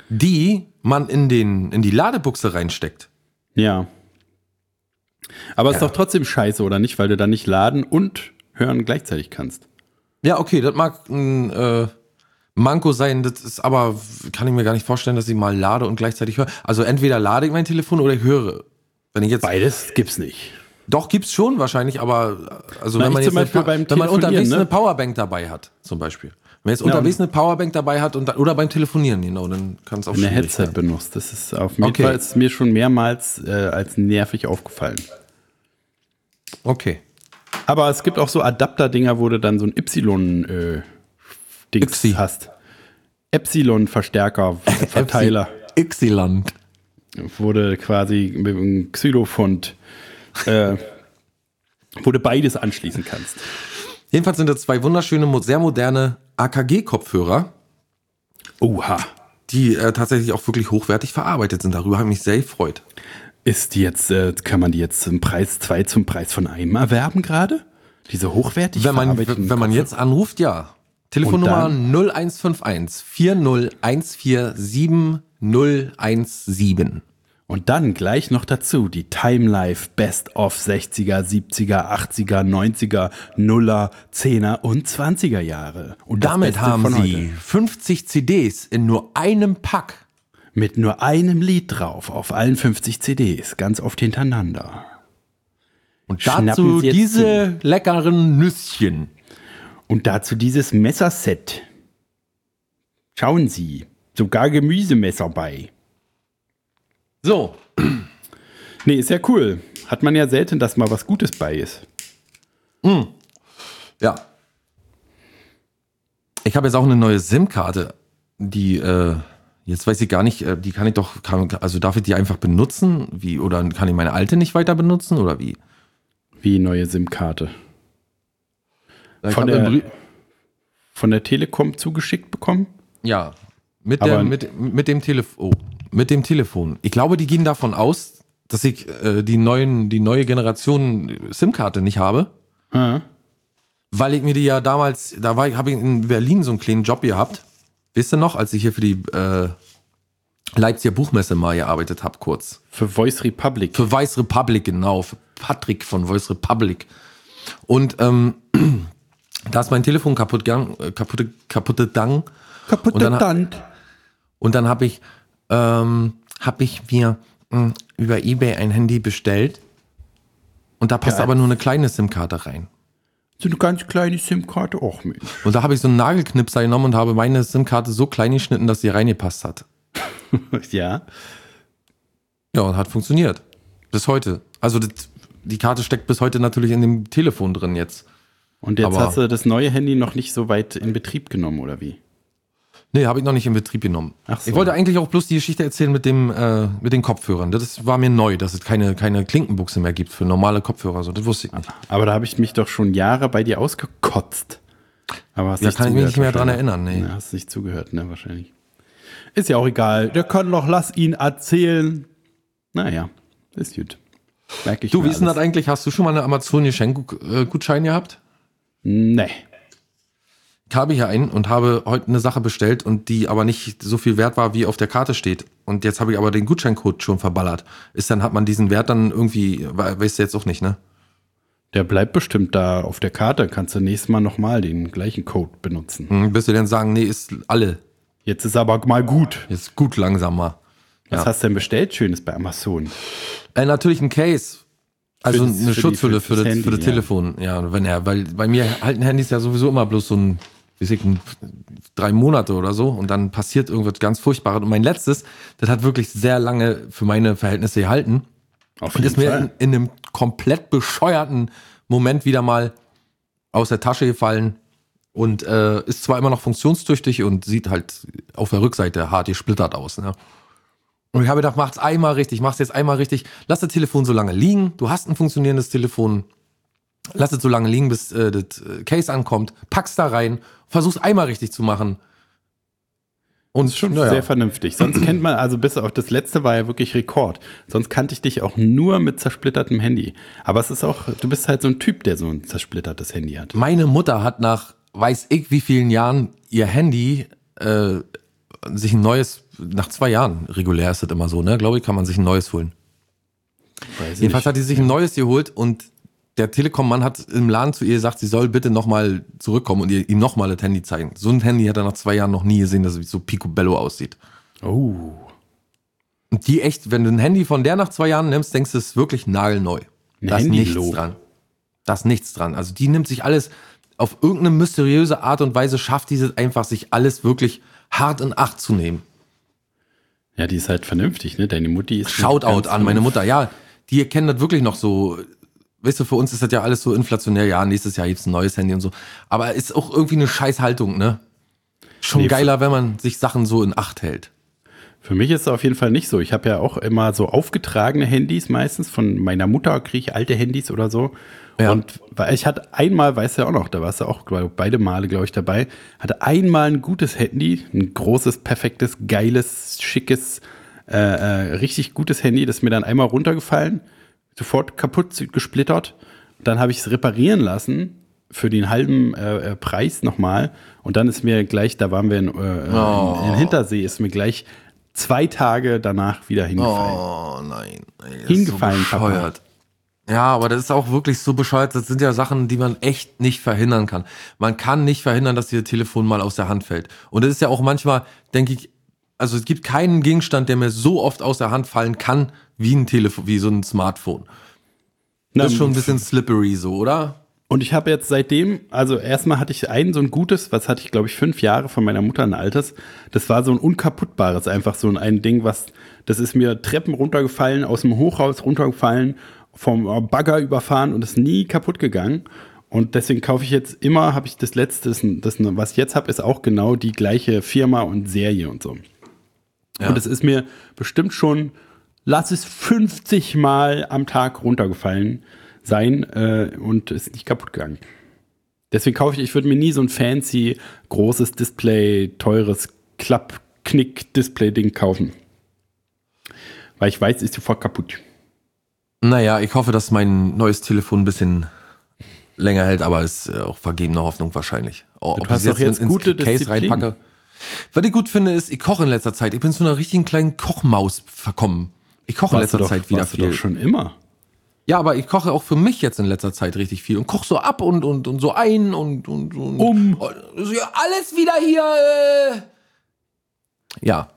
die man in, den, in die Ladebuchse reinsteckt. Ja. Aber es ist doch trotzdem scheiße, oder nicht? Weil du dann nicht laden und hören gleichzeitig kannst. Ja, okay, das mag ein äh, Manko sein, das ist aber, kann ich mir gar nicht vorstellen, dass ich mal lade und gleichzeitig höre. Also entweder lade ich mein Telefon oder ich höre. Wenn ich jetzt Beides gibt's nicht. Doch, gibt's schon wahrscheinlich, aber also Na, wenn man ich jetzt zum Beispiel eine, beim wenn man Telefonieren, unterwegs ne? eine Powerbank dabei hat, zum Beispiel. Wenn man jetzt Ja. unterwegs eine Powerbank dabei hat und da, oder beim Telefonieren, genau, dann kann es auch Wenn du schwierig Headset sein. benutzt. Das ist auf jeden Okay. Fall ist mir schon mehrmals äh, als nervig aufgefallen. Okay. Aber es gibt auch so Adapter-Dinger, wo du dann so ein Y-Dings Ypsi. hast. Epsilon-Verstärker, Verteiler. Yxiland. Wurde quasi mit einem Xylophon, äh, wo du beides anschließen kannst. Jedenfalls sind das zwei wunderschöne, mo- sehr moderne A K G-Kopfhörer, Oha. die äh, tatsächlich auch wirklich hochwertig verarbeitet sind. Darüber habe ich mich sehr gefreut. Ist die jetzt, äh, kann man die jetzt zum Preis zwei zum Preis von einem erwerben gerade? Diese hochwertig Wenn man, verarbeiteten wenn man Kopfhörer? jetzt anruft, ja. Telefonnummer null eins fünf eins vier null eins vier sieben null eins sieben. Und dann gleich noch dazu die Time Life Best of sechziger, siebziger, achtziger, neunziger, Nuller, Zehner und zwanziger Jahre. Und das Damit Beste haben von sie heute. fünfzig C Ds in nur einem Pack. Mit nur einem Lied drauf auf allen fünfzig C Ds, ganz oft hintereinander. Und Schnappen dazu Sie jetzt diese leckeren Nüsschen. Und dazu dieses Messerset. Schauen Sie, sogar Gemüsemesser bei. So, Nee, ist ja cool. Hat man ja selten, dass mal was Gutes bei ist. ja. Ich habe jetzt auch eine neue SIM-Karte, die, äh, jetzt weiß ich gar nicht, äh, die kann ich doch, kann, also darf ich die einfach benutzen? Wie, oder kann ich meine alte nicht weiter benutzen? Oder wie? Wie neue SIM-Karte. Ich Von habe der- im Brie- Von der Telekom zugeschickt bekommen? Ja, mit, Aber- der, mit, mit dem Telefon. Oh, mit dem Telefon. Ich glaube, die gehen davon aus, dass ich äh, die, neuen, die neue Generation SIM-Karte nicht habe, Ah. weil ich mir die ja damals, da war ich, habe ich in Berlin so einen kleinen Job gehabt. Wisst ihr noch, als ich hier für die äh, Leipziger Buchmesse mal gearbeitet habe, kurz. Für Voice Republic. Für Voice Republic, genau, für Patrick von Voice Republic. Und ähm, da ist mein Telefon kaputt gegangen, äh, kaputte, kaputte Dang. Kaputte Und dann- Tand. Und dann habe ich, ähm, hab ich mir mh, über eBay ein Handy bestellt. Und da passt Ja. aber nur eine kleine SIM-Karte rein. So eine ganz kleine SIM-Karte. Och, Mensch. Und da habe ich so einen Nagelknipser genommen und habe meine SIM-Karte so klein geschnitten, dass sie reingepasst hat. Ja. Ja, und hat funktioniert. Bis heute. Also das, die Karte steckt bis heute natürlich in dem Telefon drin jetzt. Und jetzt Aber- hast du das neue Handy noch nicht so weit in Betrieb genommen, oder wie? Nee, habe ich noch nicht in Betrieb genommen. Ach so. Ich wollte eigentlich auch bloß die Geschichte erzählen mit dem äh, mit den Kopfhörern. Das war mir neu, dass es keine, keine Klinkenbuchse mehr gibt für normale Kopfhörer. So, das wusste ich nicht. Aber da habe ich mich doch schon Jahre bei dir ausgekotzt. Aber hast Ja, nicht kann ich mich zugehört nicht mehr dran wahrscheinlich. erinnern, nee. Ja, hast nicht zugehört, ne, wahrscheinlich. Ist ja auch egal. Der kann doch, lass ihn erzählen. Naja, ist gut. Merke ich Du, mir wie ist denn das alles. eigentlich? Hast du schon mal eine Amazon-Geschenkgutschein gehabt? Nee. Ich habe hier einen und habe heute eine Sache bestellt und die aber nicht so viel wert war, wie auf der Karte steht. Und jetzt habe ich aber den Gutscheincode schon verballert. Ist dann, hat man diesen Wert dann irgendwie, we- weißt du jetzt auch nicht, ne? Der bleibt bestimmt da auf der Karte. Kannst du nächstes Mal nochmal den gleichen Code benutzen. Hm, bis wir dann sagen, nee, ist alle. Jetzt ist aber mal gut. Jetzt gut langsamer. Was Ja. hast du denn bestellt Schönes bei Amazon? Äh, natürlich ein Case. Also Für das- eine für die- Schutzhülle für- für, fürs das, für das Handy, ja. Telefon. Ja, wenn er, weil bei mir halten Handys ja sowieso immer bloß so ein, wie ich, ein, drei Monate oder so und dann passiert irgendwas ganz Furchtbares. Und mein letztes, das hat wirklich sehr lange für meine Verhältnisse gehalten Auf und ist mir in, in einem komplett bescheuerten Moment wieder mal aus der Tasche gefallen und äh, ist zwar immer noch funktionstüchtig und sieht halt auf der Rückseite hart gesplittert aus, ne? Und ich habe gedacht, mach's einmal richtig, mach's jetzt einmal richtig. Lass das Telefon so lange liegen. Du hast ein funktionierendes Telefon. Lass es so lange liegen, bis äh, das äh, Case ankommt. Pack's da rein. Versuch's einmal richtig zu machen. Und Das ist schon naja, sehr vernünftig. Sonst kennt man, also bis auf das letzte war ja wirklich Rekord. Sonst kannte ich dich auch nur mit zersplittertem Handy. Aber es ist auch, du bist halt so ein Typ, der so ein zersplittertes Handy hat. meine Mutter hat nach weiß ich wie vielen Jahren ihr Handy äh, sich ein neues, nach zwei Jahren, regulär ist das immer so, ne? Glaube ich, kann man sich ein neues holen. Weiß Jedenfalls nicht. hat die sich ein neues geholt und der Telekom-Mann hat im Laden zu ihr gesagt, sie soll bitte nochmal zurückkommen und ihr, ihm nochmal das Handy zeigen. So ein Handy hat er nach zwei Jahren noch nie gesehen, dass es so picobello aussieht. Oh. Und die echt, wenn du ein Handy von der nach zwei Jahren nimmst, denkst du, es ist wirklich nagelneu. Ein Da ist Handy-Lob. nichts dran. Da ist nichts dran. Also die nimmt sich alles auf irgendeine mysteriöse Art und Weise, schafft diese einfach, sich alles wirklich hart in Acht zu nehmen. Ja, die ist halt vernünftig, ne? Deine Mutti ist. Shoutout ganz an meine Mutter. Ja, die kennen das wirklich noch so. Weißt du, für uns ist das ja alles so inflationär. Ja, nächstes Jahr gibt's ein neues Handy und so. Aber ist auch irgendwie eine Scheißhaltung, ne? Schon Nee, geiler, wenn man sich Sachen so in Acht hält. Für mich ist es auf jeden Fall nicht so. Ich habe ja auch immer so aufgetragene Handys meistens. Von meiner Mutter kriege ich alte Handys oder so. Ja. Und weil ich hatte einmal, weißt du ja auch noch, da warst du auch glaub, beide Male, glaube ich, dabei, hatte einmal ein gutes Handy, ein großes, perfektes, geiles, schickes, äh, äh, richtig gutes Handy, das ist mir dann einmal runtergefallen, sofort kaputt gesplittert. Dann habe ich es reparieren lassen für den halben äh, Preis nochmal. Und dann ist mir gleich, da waren wir in, äh, Oh. in, in Hintersee, ist mir gleich zwei Tage danach wieder hingefallen. Oh nein. Ey, das Hingefallen, ist so bescheuert. Ja, aber das ist auch wirklich so bescheuert. Das sind ja Sachen, die man echt nicht verhindern kann. Man kann nicht verhindern, dass dir Telefon mal aus der Hand fällt. Und das ist ja auch manchmal, denke ich, also es gibt keinen Gegenstand, der mir so oft aus der Hand fallen kann, wie ein Telefon, wie so ein Smartphone. Na, Das ist schon ein bisschen slippery so, oder? Und ich habe jetzt seitdem, also erstmal hatte ich ein so ein gutes, was hatte ich, glaube ich, fünf Jahre von meiner Mutter ein altes. Das war so ein unkaputtbares, einfach so ein, ein Ding, was, das ist mir Treppen runtergefallen, aus dem Hochhaus runtergefallen, vom Bagger überfahren und ist nie kaputt gegangen. Und deswegen kaufe ich jetzt immer, habe ich das letzte, das, das, was ich jetzt habe, ist auch genau die gleiche Firma und Serie und so. Ja. Und es ist mir bestimmt schon, lass es fünfzig Mal am Tag runtergefallen sein äh, und ist nicht kaputt gegangen. Deswegen kaufe ich, ich würde mir nie so ein fancy, großes Display, teures Klapp-Knick-Display-Ding kaufen. Weil ich weiß, es ist sofort kaputt. Naja, ich hoffe, dass mein neues Telefon ein bisschen länger hält, aber ist äh, auch vergebene Hoffnung wahrscheinlich. Oh, Du ob hast ich doch jetzt ins gute Case Disziplin. reinpacke. Was ich gut finde, ist, ich koche in letzter Zeit. Ich bin zu einer richtigen kleinen Kochmaus verkommen. Ich koche in Warst du letzter doch, Zeit wieder warst du viel. doch schon immer. Ja, aber ich koche auch für mich jetzt in letzter Zeit richtig viel und koche so ab und, und, und so ein und, und, und Um. und ja, alles wieder hier. Äh. Ja,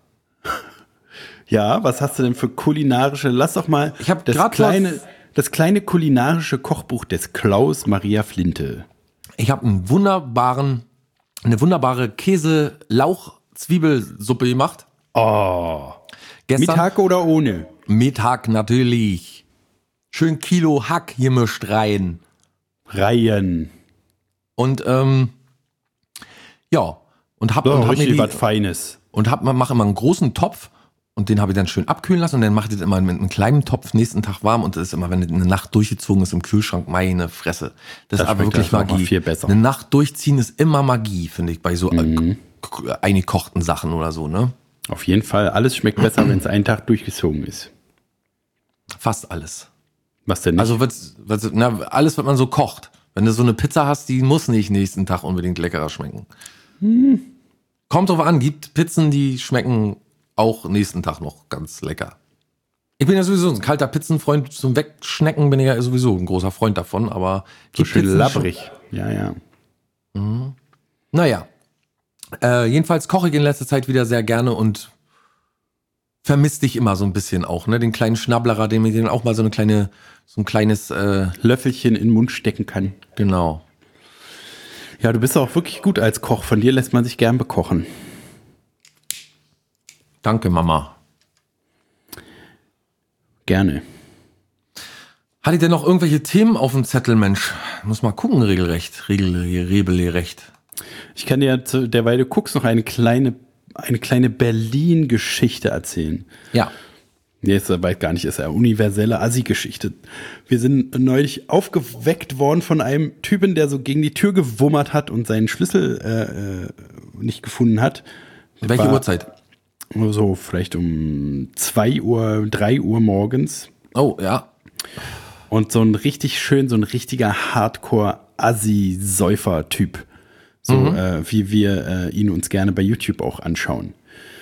Ja, was hast du denn für kulinarische, lass doch mal Ich hab das grad kleine, was- das kleine kulinarische Kochbuch des Klaus Maria Flinte. ich habe einen wunderbaren, eine wunderbare Käse-Lauch-Zwiebelsuppe gemacht. Oh. Mit Gestern Hack oder ohne? Mittag natürlich. Schön Kilo Hack gemischt rein. Reihen. Und ähm, ja, und hab, So, und hab mir richtig die, was Feines. und hab, mach immer einen großen Topf und den habe ich dann schön abkühlen lassen und dann mache ich das immer mit einem kleinen Topf nächsten Tag warm und das ist immer, wenn das eine Nacht durchgezogen ist im Kühlschrank, meine Fresse. Das, Das ist aber schmeckt wirklich einfach noch Magie. viel besser. Eine Nacht durchziehen ist immer Magie, finde ich, bei so Mhm. äh, k- eingekochten Sachen oder so, ne? Auf jeden Fall, alles schmeckt besser, wenn es einen Tag durchgezogen ist. Fast alles. Was denn nicht? Also was, was, na, alles, was man so kocht. Wenn du so eine Pizza hast, die muss nicht nächsten Tag unbedingt leckerer schmecken. Hm. Kommt drauf an, gibt Pizzen, die schmecken auch nächsten Tag noch ganz lecker. Ich bin ja sowieso ein kalter Pizzenfreund. Zum Wegschnecken bin ich ja sowieso ein großer Freund davon, aber so gibt schön Pizzen labbrig. Ja, ja. Schon, naja. Äh, jedenfalls koche ich in letzter Zeit wieder sehr gerne und vermisse dich immer so ein bisschen auch, ne? Den kleinen Schnabblerer, den mir den auch mal so eine kleine, so ein kleines, äh, Löffelchen in den Mund stecken kann. genau. Ja, du bist auch wirklich gut als Koch. Von dir lässt man sich gern bekochen. Danke, Mama. Gerne. Hatte ich denn noch irgendwelche Themen auf dem Zettel, Mensch? Muss mal gucken, regelrecht. Regel, regelrecht. Ich kann dir zu, derweil du guckst, noch eine kleine, eine kleine Berlin-Geschichte erzählen. Ja. Nee, ist aber gar nicht, ist ja universelle Assi-Geschichte. Wir sind neulich aufgeweckt worden von einem Typen, der so gegen die Tür gewummert hat und seinen Schlüssel äh, äh, nicht gefunden hat. Welche War Uhrzeit? So vielleicht um zwei Uhr, drei Uhr morgens. Oh, ja. Und so ein richtig schön, so ein richtiger Hardcore-Assi-Säufer-Typ. So Mhm. äh, wie wir äh, ihn uns gerne bei YouTube auch anschauen.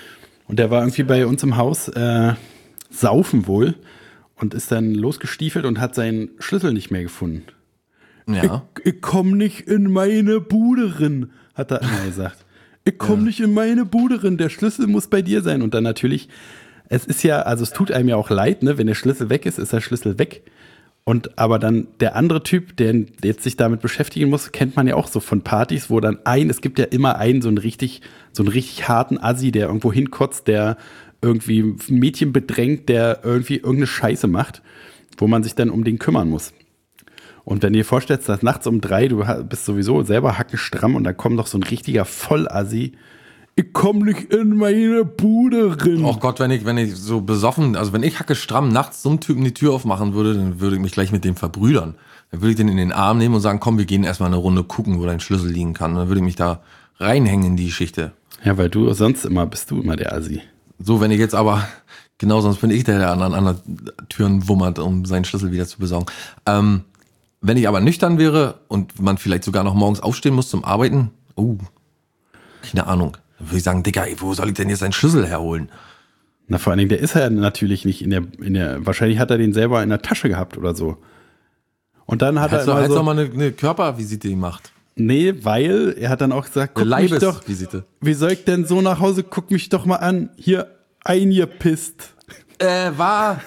Und der war irgendwie bei uns im Haus äh, saufen wohl und ist dann losgestiefelt und hat seinen Schlüssel nicht mehr gefunden. Ja. Ich, ich komm nicht in meine Bude rein, hat er immer gesagt. Ich komm ja. nicht in meine Bude rein, der Schlüssel muss bei dir sein. Und dann natürlich, es ist ja, also es tut einem ja auch leid, ne? Wenn der Schlüssel weg ist, ist der Schlüssel weg. Und aber dann der andere Typ, der jetzt sich damit beschäftigen muss, kennt man ja auch so von Partys, wo dann ein, es gibt ja immer einen, so einen richtig, so einen richtig harten Assi, der irgendwo hinkotzt, der irgendwie ein Mädchen bedrängt, der irgendwie irgendeine Scheiße macht, wo man sich dann um den kümmern muss. Und wenn du dir vorstellst, dass nachts um drei, du bist sowieso selber hackenstramm und dann kommt noch so ein richtiger Vollassi, ich komm nicht in meine Bude rein. Oh Gott, wenn ich, wenn ich so besoffen, also wenn ich hackestramm nachts so einem Typen die Tür aufmachen würde, dann würde ich mich gleich mit dem verbrüdern. Dann würde ich den in den Arm nehmen und sagen, komm, wir gehen erstmal eine Runde gucken, wo dein Schlüssel liegen kann. Und dann würde ich mich da reinhängen in die Geschichte. Ja, weil du sonst immer, bist du immer der Assi. So, wenn ich jetzt aber, genau, sonst bin ich der, der an anderen Türen wummert, um seinen Schlüssel wieder zu besorgen. Ähm, wenn ich aber nüchtern wäre und man vielleicht sogar noch morgens aufstehen muss zum Arbeiten, oh, keine Ahnung. Dann würde ich sagen, Digga, ey, wo soll ich denn jetzt seinen Schlüssel herholen? Na, vor allen Dingen, der ist ja natürlich nicht in der, in der, wahrscheinlich hat er den selber in der Tasche gehabt oder so. Und dann hat Hättest er du immer hättest so, doch mal eine, eine Körpervisite gemacht. Nee, weil er hat dann auch gesagt, guck Eine mich doch, Leibesvisite. wie soll ich denn so nach Hause, guck mich doch mal an, hier eingepisst. Äh, war?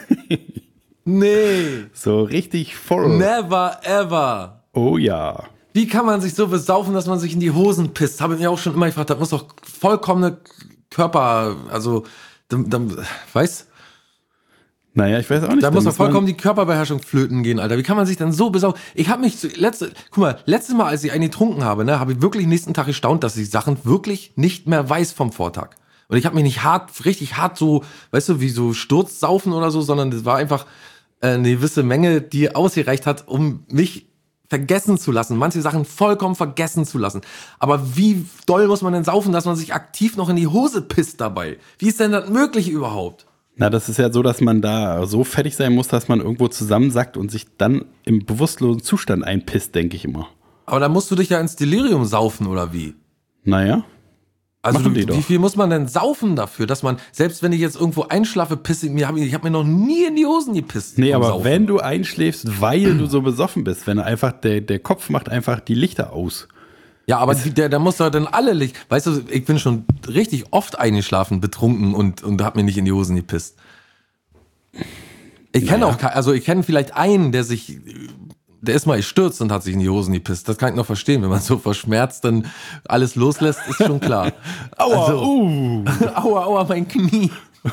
Nee. So richtig voll. Never ever. Oh ja. Wie kann man sich so besaufen, dass man sich in die Hosen pisst? Habe ich mir auch schon immer gefragt. Das muss doch vollkommene Körper, also, dann, dann, weißt? Naja, ich weiß auch nicht. Da muss doch muss man- vollkommen die Körperbeherrschung flöten gehen, Alter. Wie kann man sich dann so besaufen? Ich habe mich, zu, letzte, guck mal, letztes Mal, als ich einen getrunken habe, ne, habe ich wirklich nächsten Tag gestaunt, dass ich Sachen wirklich nicht mehr weiß vom Vortag. Und ich habe mich nicht hart, richtig hart so, weißt du, wie so Sturzsaufen oder so, sondern das war einfach äh, eine gewisse Menge, die ausgereicht hat, um mich vergessen zu lassen, manche Sachen vollkommen vergessen zu lassen. Aber wie doll muss man denn saufen, dass man sich aktiv noch in die Hose pisst dabei? Wie ist denn das möglich überhaupt? Na, das ist ja so, dass man da so fertig sein muss, dass man irgendwo zusammensackt und sich dann im bewusstlosen Zustand einpisst, denke ich immer. Aber da musst du dich ja ins Delirium saufen, oder wie? Naja. Also Machen du, die doch. wie viel muss man denn saufen dafür, dass man, selbst wenn ich jetzt irgendwo einschlafe, pisse ich mir, hab ich, ich habe mir noch nie in die Hosen gepisst. Nee, vom aber Saufen. wenn du einschläfst, weil du so besoffen bist, wenn einfach der, der Kopf macht einfach die Lichter aus. Ja, aber die, der, der muss doch dann alle Licht. Weißt du, ich bin schon richtig oft eingeschlafen, betrunken und, und hab mir nicht in die Hosen gepisst. Ich kenne Naja. auch, ke- also ich kenne vielleicht einen, der sich, der ist mal gestürzt und hat sich in die Hosen gepisst. Das kann ich noch verstehen, wenn man so verschmerzt dann alles loslässt, ist schon klar. Aua, also, uh. aua, aua, mein Knie.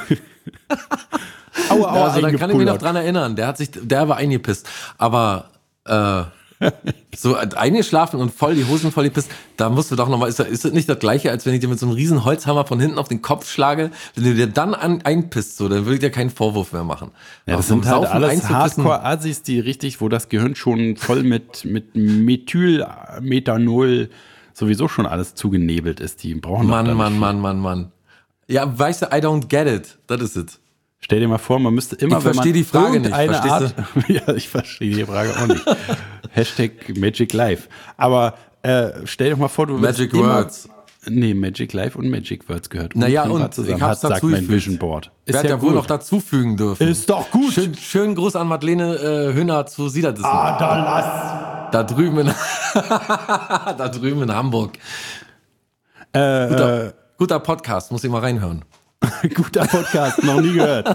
Aua, aua, Also dann kann ich mich noch eingepullert. dran erinnern, der hat sich, der war eingepisst. Aber äh, so eingeschlafen und voll die Hosen voll gepisst, da musst du doch nochmal, ist, das- ist das nicht das Gleiche, als wenn ich dir mit so einem riesen Holzhammer von hinten auf den Kopf schlage, wenn du dir dann an, einpisst, so, dann würde ich dir keinen Vorwurf mehr machen. Ja, das Aber vom sind halt Saufen alles einzupissen- Hardcore-Assis, die richtig, wo das Gehirn schon voll mit, mit Methyl, Methanol sowieso schon alles zugenebelt ist. Die brauchen doch da Mann, nicht Mann, viel. Mann, Mann, Mann. Ja, weißt du, I don't get it. Das ist es. Stell dir mal vor, man müsste immer, Ich wenn man versteh die Frage nicht, irgendeine verstehst Art, ja, ich verstehe die Frage auch nicht. Hashtag Magic Life. Aber äh, stell dir mal vor, du Magic würdest immer, Words. Nee, Magic Life und Magic Words gehört. Naja, unmittelbar und zusammen, ich hab's hat, sagt dazu mein gefügt. Vision Board. Wer hat ja wohl noch dazufügen dürfen. Ist doch gut. Schön, schönen Gruß an Madeleine äh, Höhner zu Siederdissen. Ah, da lass. Da drüben in, da drüben in Hamburg. Äh, Guter, äh, guter Podcast, muss ich mal reinhören. guter Podcast, noch nie gehört.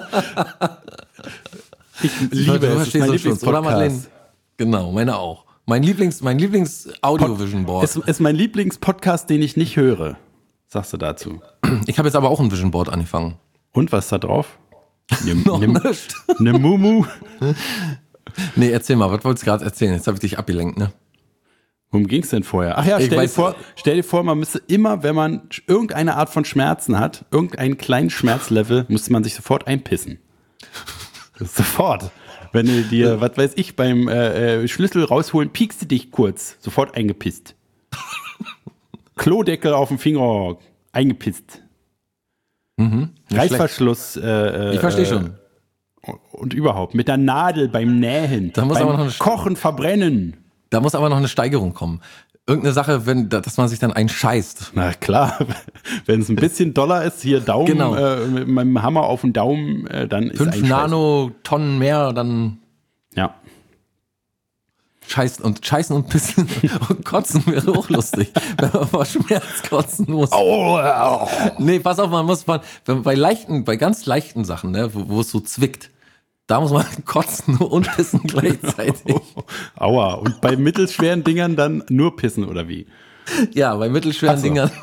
Ich liebe Du es, ist verstehst mein uns schon, oder Madeleine? Lieblingspodcast. Genau, meine auch. Mein Lieblings, mein Lieblings Audio Vision Board. Ist, ist mein Lieblingspodcast, den ich nicht höre. Sagst du dazu? Ich habe jetzt aber auch ein Vision Board angefangen. Und was ist da drauf? Ne, Noch ne, nicht. ne Mumu. Nee, erzähl mal, was wolltest du gerade erzählen? Jetzt habe ich dich abgelenkt, ne? Worum ging es denn vorher? Ach ja, Ich stell dir, weiß- vor, stell dir vor, man müsste immer, wenn man sch- irgendeine Art von Schmerzen hat, irgendeinen kleinen Schmerzlevel, müsste man sich sofort einpissen. Sofort. Wenn du dir, was weiß ich, beim äh, äh, Schlüssel rausholen, piekst du dich kurz, sofort eingepisst. Klodeckel auf dem Finger, eingepisst. Mhm. Reißverschluss. Äh, Ich verstehe äh, schon. Und überhaupt, mit der Nadel beim Nähen, Da muss beim aber noch eine Sch- Kochen, Verbrennen. Da muss aber noch eine Steigerung kommen. irgendeine Sache, wenn, dass man sich dann einscheißt. Na klar, wenn es ein bisschen doller ist, hier Daumen, Genau. äh, mit meinem Hammer auf den Daumen, äh, dann ist Fünf ein Scheiß. Nanotonnen mehr, dann Ja. scheißen und scheißen und pissen und kotzen wäre auch lustig, wenn man vor Schmerz kotzen muss. Oh, oh. Nee, pass auf, man muss man, wenn, bei leichten, bei ganz leichten Sachen, ne, wo, wo es so zwickt, da muss man kotzen und pissen gleichzeitig. Aua. Und bei mittelschweren Dingern dann nur pissen, oder wie? Ja, bei mittelschweren Ach so. Dingern.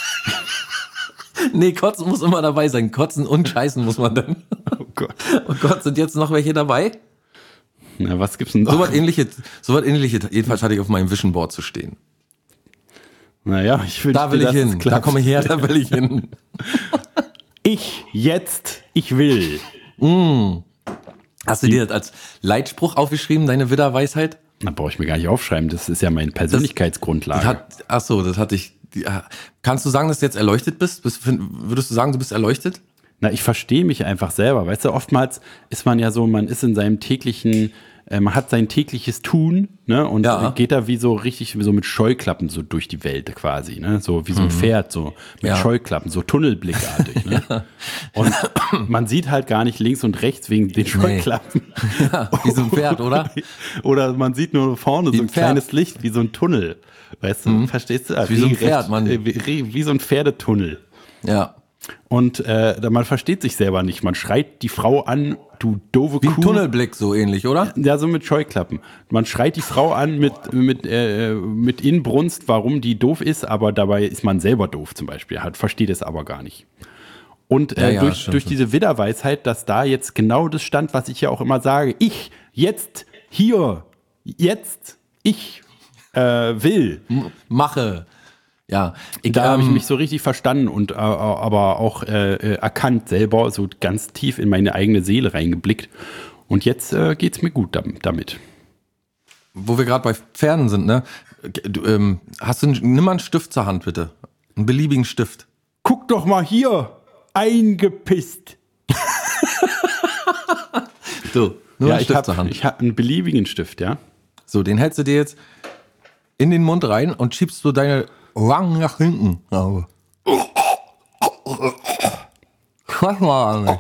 Nee, kotzen muss immer dabei sein. Kotzen und scheißen muss man dann. Oh Gott. Oh Gott, sind jetzt noch welche dabei? Na, was gibt's denn noch? So was ähnliches, so was ähnliches, jedenfalls hatte ich auf meinem Vision Board zu stehen. Naja, ich will, Da will ich hin, da komme ich her, da will ich hin. Ich, jetzt, ich will. Hast du dir das als Leitspruch aufgeschrieben, deine Widderweisheit? Na, brauche ich mir gar nicht aufschreiben. Das ist ja meine Persönlichkeitsgrundlage. Das hat, ach so, das hatte ich. Die, kannst du sagen, dass du jetzt erleuchtet bist? bist? Würdest du sagen, du bist erleuchtet? Na, ich verstehe mich einfach selber. Weißt du, oftmals ist man ja so, man ist in seinem täglichen, äh, man hat sein tägliches Tun, ne, und Ja. geht da wie so richtig, wie so mit Scheuklappen so durch die Welt quasi, ne, so wie so ein Pferd, so mit Ja. Scheuklappen, so tunnelblickartig, ne. Und man sieht halt gar nicht links und rechts wegen den Scheuklappen. Ja, wie so ein Pferd, oder? Oder man sieht nur vorne Wie so ein ein Pferd. kleines Licht, wie so ein Tunnel. Weißt du, verstehst du? Wie so ein Recht- Pferd, man. äh, Wie, wie so ein Pferdetunnel. Ja. Und äh, da- man versteht sich selber nicht. Man schreit die Frau an, du doofe Wie ein Kuh. Tunnelblick, so ähnlich, oder? Ja, so mit Scheuklappen. Man schreit die Frau an mit, mit, äh, mit Inbrunst, warum die doof ist, aber dabei ist man selber doof zum Beispiel. Hat, versteht es aber gar nicht. Und äh, Ja, ja, durch, stimmt, durch stimmt. diese Widderweisheit, dass da jetzt genau das stand, was ich ja auch immer sage, ich, jetzt, hier, jetzt, ich äh, will. M- Mache. Ja. Ich, Da habe ich ähm, mich so richtig verstanden und äh, aber auch äh, äh, erkannt selber, so ganz tief in meine eigene Seele reingeblickt. Und jetzt äh, geht's mir gut dam- damit. wo wir gerade bei Pferden sind, ne? Du, ähm, hast du, nimm mal einen Stift zur Hand, bitte. Einen beliebigen Stift. Guck doch mal hier, eingepisst. So, nur Ja, einen ich Stift zur habe Hand. ich hab einen beliebigen Stift, ja. So, den hältst du dir jetzt in den Mund rein und schiebst so deine Wangen nach hinten. Ja. Schmeiß mal an mich.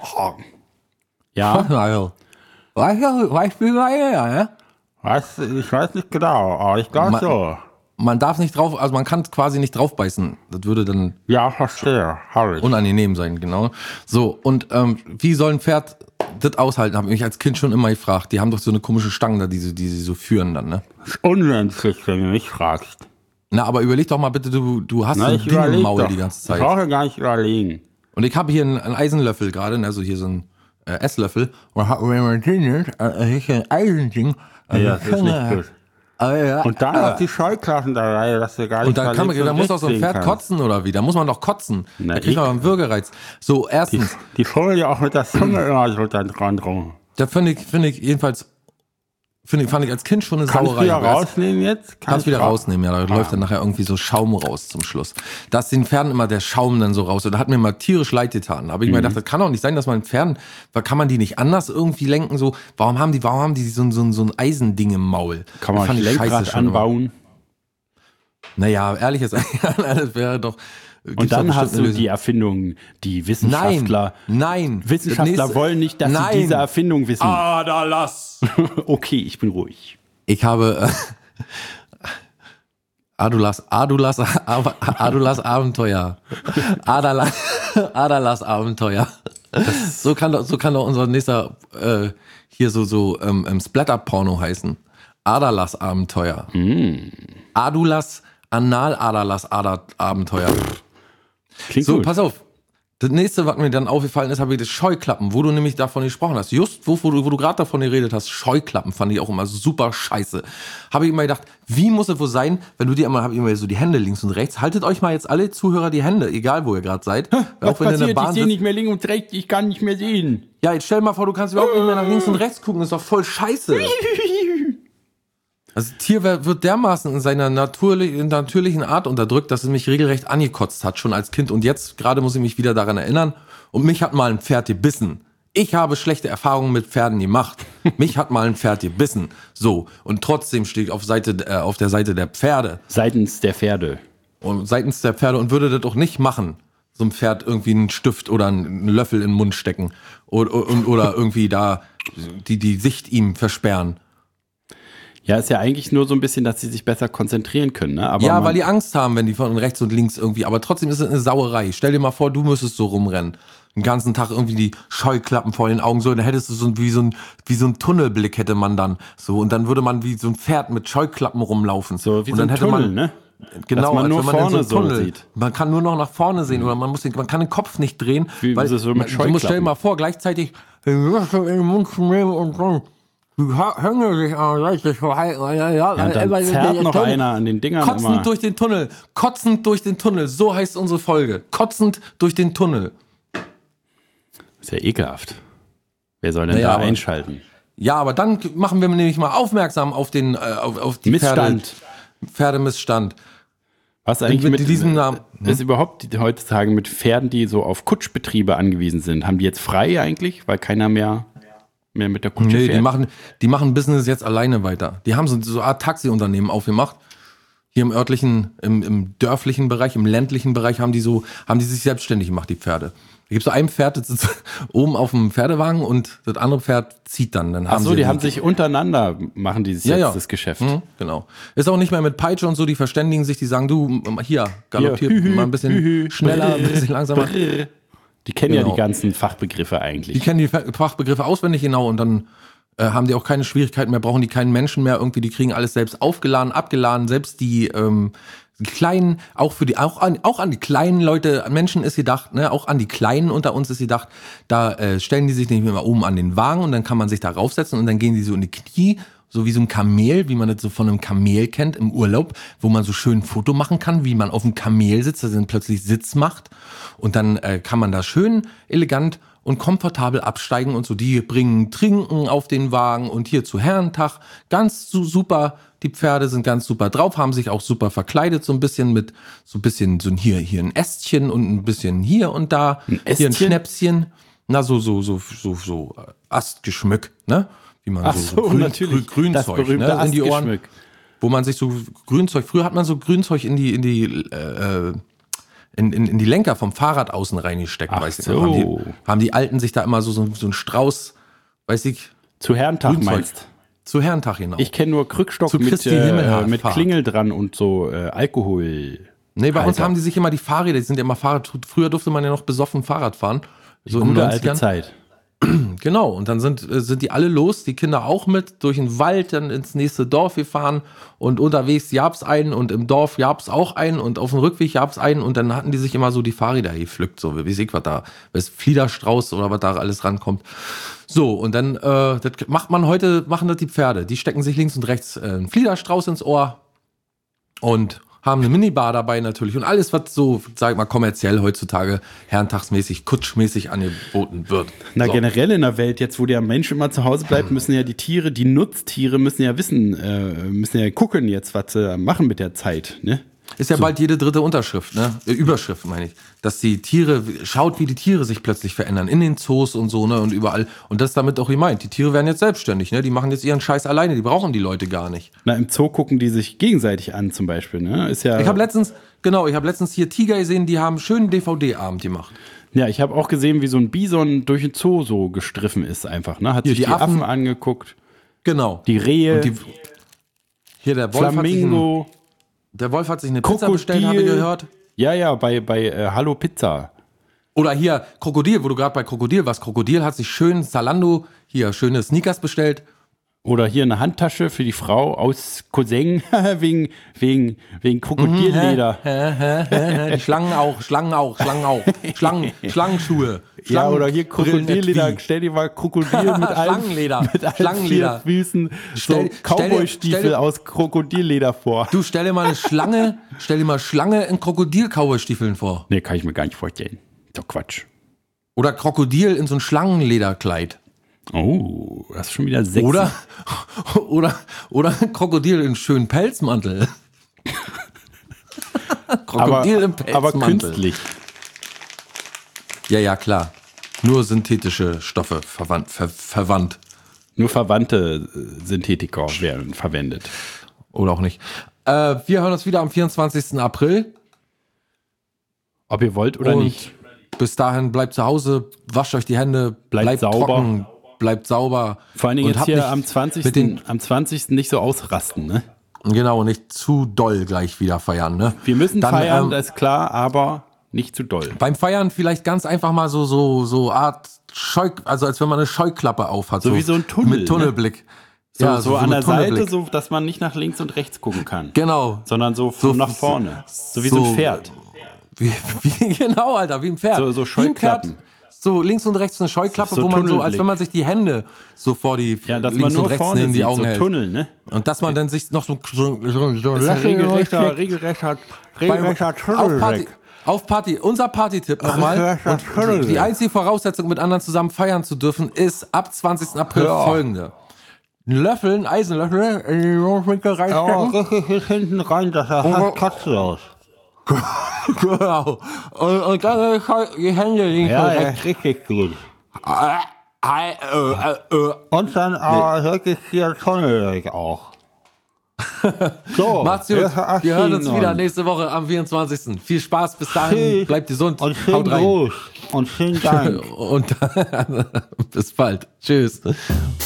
Ja, Also, weißt du, weißt du, wie meine, ja, ne? was, ich weiß nicht genau, aber ich glaube Ma- so. Man darf nicht drauf, also man kann quasi nicht draufbeißen. Das würde dann Ja, verstehe, habe ich. unangenehm sein, genau. So, und ähm, wie soll ein Pferd das aushalten? Habe ich mich als Kind schon immer gefragt. Die haben doch so eine komische Stange da, die sie, die sie so führen dann, ne? Das ist unmenschlich, wenn du mich fragst. Na, aber überleg doch mal bitte, du, du hast Na, so ein ich Ding im überlege Maul doch. die ganze Ich Zeit. brauche gar nicht überlegen. Und ich habe hier einen, einen Eisenlöffel gerade, also hier so einen äh, Esslöffel. Und hab- wenn man den nimmt, äh, ist ein Eisending. Ja, das ist nicht gut. Äh, ja. Und dann noch die Scheuklappen dabei, dass du gar nicht Und da, kann man, links da und muss doch so ein rechts Pferd sehen kannst. kotzen oder wie? Da muss man doch kotzen. Na, da kriegt man ich- einen Würgereiz. So, Die, erstens, die Vogel ja auch mit der Zunge immer so da dran rum. da finde ich, finde ich jedenfalls, finde ich, fand ich als Kind schon eine Kannst du Sauerei. wieder Weißt du? rausnehmen jetzt? Kann Kannst ich wieder raus- rausnehmen, ja, da läuft dann nachher irgendwie so Schaum raus zum Schluss. Da ist den Pferden immer der Schaum dann so raus. Und da hat mir mal tierisch leid getan. Da habe ich Mhm. mir gedacht, das kann doch nicht sein, dass man Pferden, weil kann man die nicht anders irgendwie lenken? So, warum haben die, warum haben die so, ein- so, ein- so ein Eisending im Maul? Kann Das man fand das ich scheiße Lenkrad schon immer. anbauen. Naja, ehrlich jetzt, das wäre doch. gibt's Und doch dann bestimmt hast eine du Lösung. die Erfindung, die Wissenschaftler. Nein, nein. Wissenschaftler Das nächste- wollen nicht, dass nein. sie diese Erfindung wissen. Ah, da lass. Okay, ich bin ruhig. Ich habe äh, Adulas, Adulas, Ab- Adulas Abenteuer. Adalas, Adalas Abenteuer. So kann doch, so kann doch unser nächster äh, hier so so ähm, ähm, Splatter-Porno heißen. Adalas Abenteuer. Adulas Anal Adalas Ader Abenteuer. Klingt So, gut. pass auf. Das nächste, was mir dann aufgefallen ist, habe ich das Scheuklappen, wo du nämlich davon gesprochen hast. Just wo, wo du, wo du gerade davon geredet hast, Scheuklappen fand ich auch immer super scheiße. Habe ich immer gedacht, wie muss es wohl sein, wenn du dir immer, habe ich immer so die Hände links und rechts. Haltet euch mal jetzt alle Zuhörer die Hände, egal wo ihr gerade seid. Auch wenn ihr in der Bahn sitzt. mehr links und rechts, ich kann nicht mehr sehen. Ja, jetzt stell dir mal vor, du kannst überhaupt nicht mehr nach links und rechts gucken, das ist doch voll scheiße. Also Tier wer- wird dermaßen in seiner naturli- in der natürlichen Art unterdrückt, dass es mich regelrecht angekotzt hat, schon als Kind. Und jetzt gerade muss ich mich wieder daran erinnern. Und mich hat mal ein Pferd gebissen. Ich habe schlechte Erfahrungen mit Pferden gemacht. Mich hat mal ein Pferd gebissen. So, und trotzdem stehe ich auf, Seite, äh, auf der Seite der Pferde. Seitens der Pferde. Und seitens der Pferde und würde das doch nicht machen. So ein Pferd irgendwie einen Stift oder einen Löffel in den Mund stecken. Oder, oder, oder irgendwie da die, die Sicht ihm versperren. Ja, ist ja eigentlich nur so ein bisschen, dass sie sich besser konzentrieren können, ne? Aber ja, man, weil die Angst haben, wenn die von rechts und links irgendwie, aber trotzdem ist es eine Sauerei. Stell dir mal vor, du müsstest so rumrennen. Den ganzen Tag irgendwie die Scheuklappen vor den Augen so, und dann hättest du so ein, wie so ein, wie so ein Tunnelblick hätte man dann so, und dann würde man wie so ein Pferd mit Scheuklappen rumlaufen. so wie und so dann ein hätte Tunnel, man, ne? Genau, Dass man als nur wenn man in vorne so einen so Tunnel sieht. Man kann nur noch nach vorne sehen oder man muss den, man kann den Kopf nicht drehen, Wie- weil so- so mit man, du musst stell dir Scheuklappen. mal vor, gleichzeitig in den Mund nehmen und dann die Hänge sich an sich verhalten. Ja, Ja, und dann zerrt noch einer an den Dingern Kotzend immer. durch den Tunnel. Kotzend durch den Tunnel. So heißt unsere Folge. Kotzend durch den Tunnel. Ist ja ekelhaft. Wer soll denn Naja, da aber- einschalten? Ja, aber dann machen wir nämlich mal aufmerksam auf den, äh, auf, auf die Missstand. Pferde, Pferdemissstand. Was eigentlich mit mit, diesem Namen- ist überhaupt die, heutzutage mit Pferden, die so auf Kutschbetriebe angewiesen sind, haben die jetzt frei eigentlich, weil keiner mehr, mehr mit der Kutsche Nee, fährt? die machen, die machen Business jetzt alleine weiter. Die haben so, so eine Art Taxiunternehmen aufgemacht. Hier im örtlichen, im, im dörflichen Bereich, im ländlichen Bereich haben die so, haben die sich selbstständig gemacht, die Pferde. Da gibt so ein Pferd, das sitzt oben auf dem Pferdewagen und das andere Pferd zieht dann. dann Ach haben so, sie die haben sich untereinander, machen die Ja, jetzt ja. das Geschäft. Mhm, genau. Ist auch nicht mehr mit Peitsche und so, die verständigen sich, die sagen, du, hier, galoppiert Hier, hü, hü, mal ein bisschen hü, hü, schneller, ein brrr, bisschen langsamer. brrr. Die kennen ja Genau. die ganzen Fachbegriffe eigentlich. Die kennen die Fachbegriffe auswendig genau und dann äh, haben die auch keine Schwierigkeiten mehr, brauchen die keinen Menschen mehr irgendwie, die kriegen alles selbst aufgeladen, abgeladen, selbst die, ähm, die kleinen, auch für die, auch an, auch an die kleinen Leute, an Menschen ist gedacht, ne, auch an die Kleinen unter uns ist gedacht, da äh, stellen die sich nicht mehr oben an den Wagen und dann kann man sich da raufsetzen und dann gehen die so in die Knie, so wie so ein Kamel, wie man das so von einem Kamel kennt im Urlaub, wo man so schön ein Foto machen kann, wie man auf dem Kamel sitzt, dass dann plötzlich Sitz macht und dann äh, kann man da schön elegant und komfortabel absteigen und so. Die bringen Trinken auf den Wagen und hier zu Herrentag ganz su- super. Die Pferde sind ganz super drauf, haben sich auch super verkleidet, so ein bisschen mit so ein bisschen so ein hier hier ein Ästchen und ein bisschen hier und da, Ein hier ein Ästchen? Schnäpschen, na so so so so so äh, Astgeschmück, ne? Wie man Ach so, so, Grün, natürlich. Grün, Das Grünzeug, berühmte ne, in die Ohren, Astgeschmück. wo man sich so Grünzeug. Früher hat man so Grünzeug in die in die äh, in, in, in die Lenker vom Fahrrad außen reingesteckt, Ach weiß ich so. noch. Haben die, haben die Alten sich da immer so, so, so einen Strauß, weiß ich, Zu Herrentag Grünzeug. meinst. zu Herrentag hinaus. Ich kenne nur Krückstock Zu mit, Christi äh, Himmelfahrt. mit Klingel dran und so äh, Alkohol. nee, bei uns Alter. haben die sich immer die Fahrräder, die sind ja immer Fahrrad, früher durfte man ja noch besoffen Fahrrad fahren. So in den Gute alte neunzigern. Zeit. Genau, und dann sind, äh, sind die alle los, die Kinder auch mit, durch den Wald, dann ins nächste Dorf gefahren und unterwegs gab's einen und im Dorf gab's auch einen und auf dem Rückweg gab's einen und dann hatten die sich immer so die Fahrräder gepflückt, so wie weiß ich was da, was Fliederstrauß oder was da alles rankommt. So, und dann, äh, das macht man heute, machen das die Pferde, die stecken sich links und rechts äh, einen Fliederstrauß ins Ohr und haben eine Minibar dabei natürlich und alles, was so, sag ich mal, kommerziell heutzutage herrentagsmäßig, kutschmäßig angeboten wird. Na, so. generell in der Welt, jetzt wo der Mensch immer zu Hause bleibt, müssen ja die Tiere, die Nutztiere müssen ja wissen, äh, müssen ja gucken jetzt, was sie machen mit der Zeit, ne? Ist ja bald jede dritte Unterschrift, ne? Äh, Überschrift meine ich. Dass die Tiere, schaut, wie die Tiere sich plötzlich verändern. In den Zoos und so, ne? Und überall. Und das ist damit auch gemeint. Die Tiere werden jetzt selbstständig, ne? Die machen jetzt ihren Scheiß alleine. Die brauchen die Leute gar nicht. Na, im Zoo gucken die sich gegenseitig an zum Beispiel, ne? Ist ja. Ich habe letztens, genau, ich habe letztens hier Tiger gesehen, die haben schönen D V D-Abend gemacht. Ja, ich habe auch gesehen, wie so ein Bison durch den Zoo so gestriffen ist einfach, ne? Hat Hier, sich die, die Affen, Affen angeguckt, Genau. die Rehe, Und die, hier, der Wolf, hat sich, ein, Flamingo, der Wolf hat sich eine Pizza Krokodil. bestellt, habe ich gehört. Ja, ja, bei, bei äh, Hallo Pizza. Oder hier, Krokodil, wo du gerade bei Krokodil warst. Krokodil hat sich schön Zalando, hier, schöne Sneakers bestellt. Oder hier eine Handtasche für die Frau aus Cousin wegen, wegen, wegen Krokodilleder. Die Schlangen auch, Schlangen auch, Schlangen auch. Schlangen, Schlangenschuhe. Ja, Schlangen- oder hier Krokodilleder. Brillen Stell dir mal Krokodil mit allen, Schlangenleder. mit allen Schlangenleder. vier Füßen, Stell- so stell dir- Cowboystiefel stell dir- aus Krokodilleder vor. Du stell dir mal eine Schlange, stell dir mal Schlange in Krokodil-Cowboy-Stiefeln vor. Nee, kann ich mir gar nicht vorstellen. Doch Quatsch. Oder Krokodil in so ein Schlangenlederkleid. Oh, das ist schon wieder sexy. Oder, oder, oder Krokodil in schönen Pelzmantel. aber, Krokodil im Pelzmantel. aber künstlich. Ja, ja, klar. Nur synthetische Stoffe verwandt. Ver, verwandt. Nur verwandte Synthetika werden verwendet. Oder auch nicht. Äh, wir hören uns wieder am vierundzwanzigsten April. Ob ihr wollt oder Und nicht. bis dahin bleibt zu Hause, wascht euch die Hände, Bleibt bleibt sauber. trocken, bleibt sauber. Vor allen Dingen Und jetzt habt hier nicht am mit zwanzigsten den- am zwanzigsten nicht so ausrasten, ne? Genau, nicht zu doll gleich wieder feiern. Ne? Wir müssen Dann, feiern, ähm, das ist klar, aber nicht zu doll. Beim Feiern vielleicht ganz einfach mal so so so Art Scheu, also als wenn man eine Scheuklappe aufhat. So wie so ein Tunnel, Mit Tunnelblick. So, Ja, so an mit der Seite, Tunnelblick. so dass man nicht nach links und rechts gucken kann. Genau. Sondern so, So- nach vorne. So wie so, so- ein Pferd. Wie, wie, genau, Alter, wie ein Pferd. So- so Wie ein Pferd. Scheuklappen. So links und rechts eine Scheuklappe, So wo man so, als Tunnelblick. wenn man sich die Hände so vor die Ja, dass links man nur und rechts vorne in die sieht, Augen so hält. Tunnel, ne? Und dass man dann sich noch so, so, so, so Das ist ein regelrechter, lächelt. regelrechter, Beim- regelrechter auf Party, Tunnelblick. auf Party, unser Partytipp nochmal. Regelrechter Und Tunnelblick. die einzige Voraussetzung, mit anderen zusammen feiern zu dürfen, ist ab zwanzigsten April Ja. folgende. Ein Löffel, ein Eisenlöffel in die Mundwinkel Ja, reinstecken. richtig bis hinten rein, dass er fast Katze aus. Genau. Und, und dann die Hände links Ja, und ja, rechts. ist richtig gut. Äh, äh, äh, äh. Und dann aber wirklich hier Tunnelblick auch. So, Macht's gut. Wir hören uns wieder nächste Woche am vierundzwanzigsten Viel Spaß bis dahin. Tschüss. Bleibt gesund. Und schönen Haut rein. Gruß. Und vielen Dank. Und bis bald. Tschüss.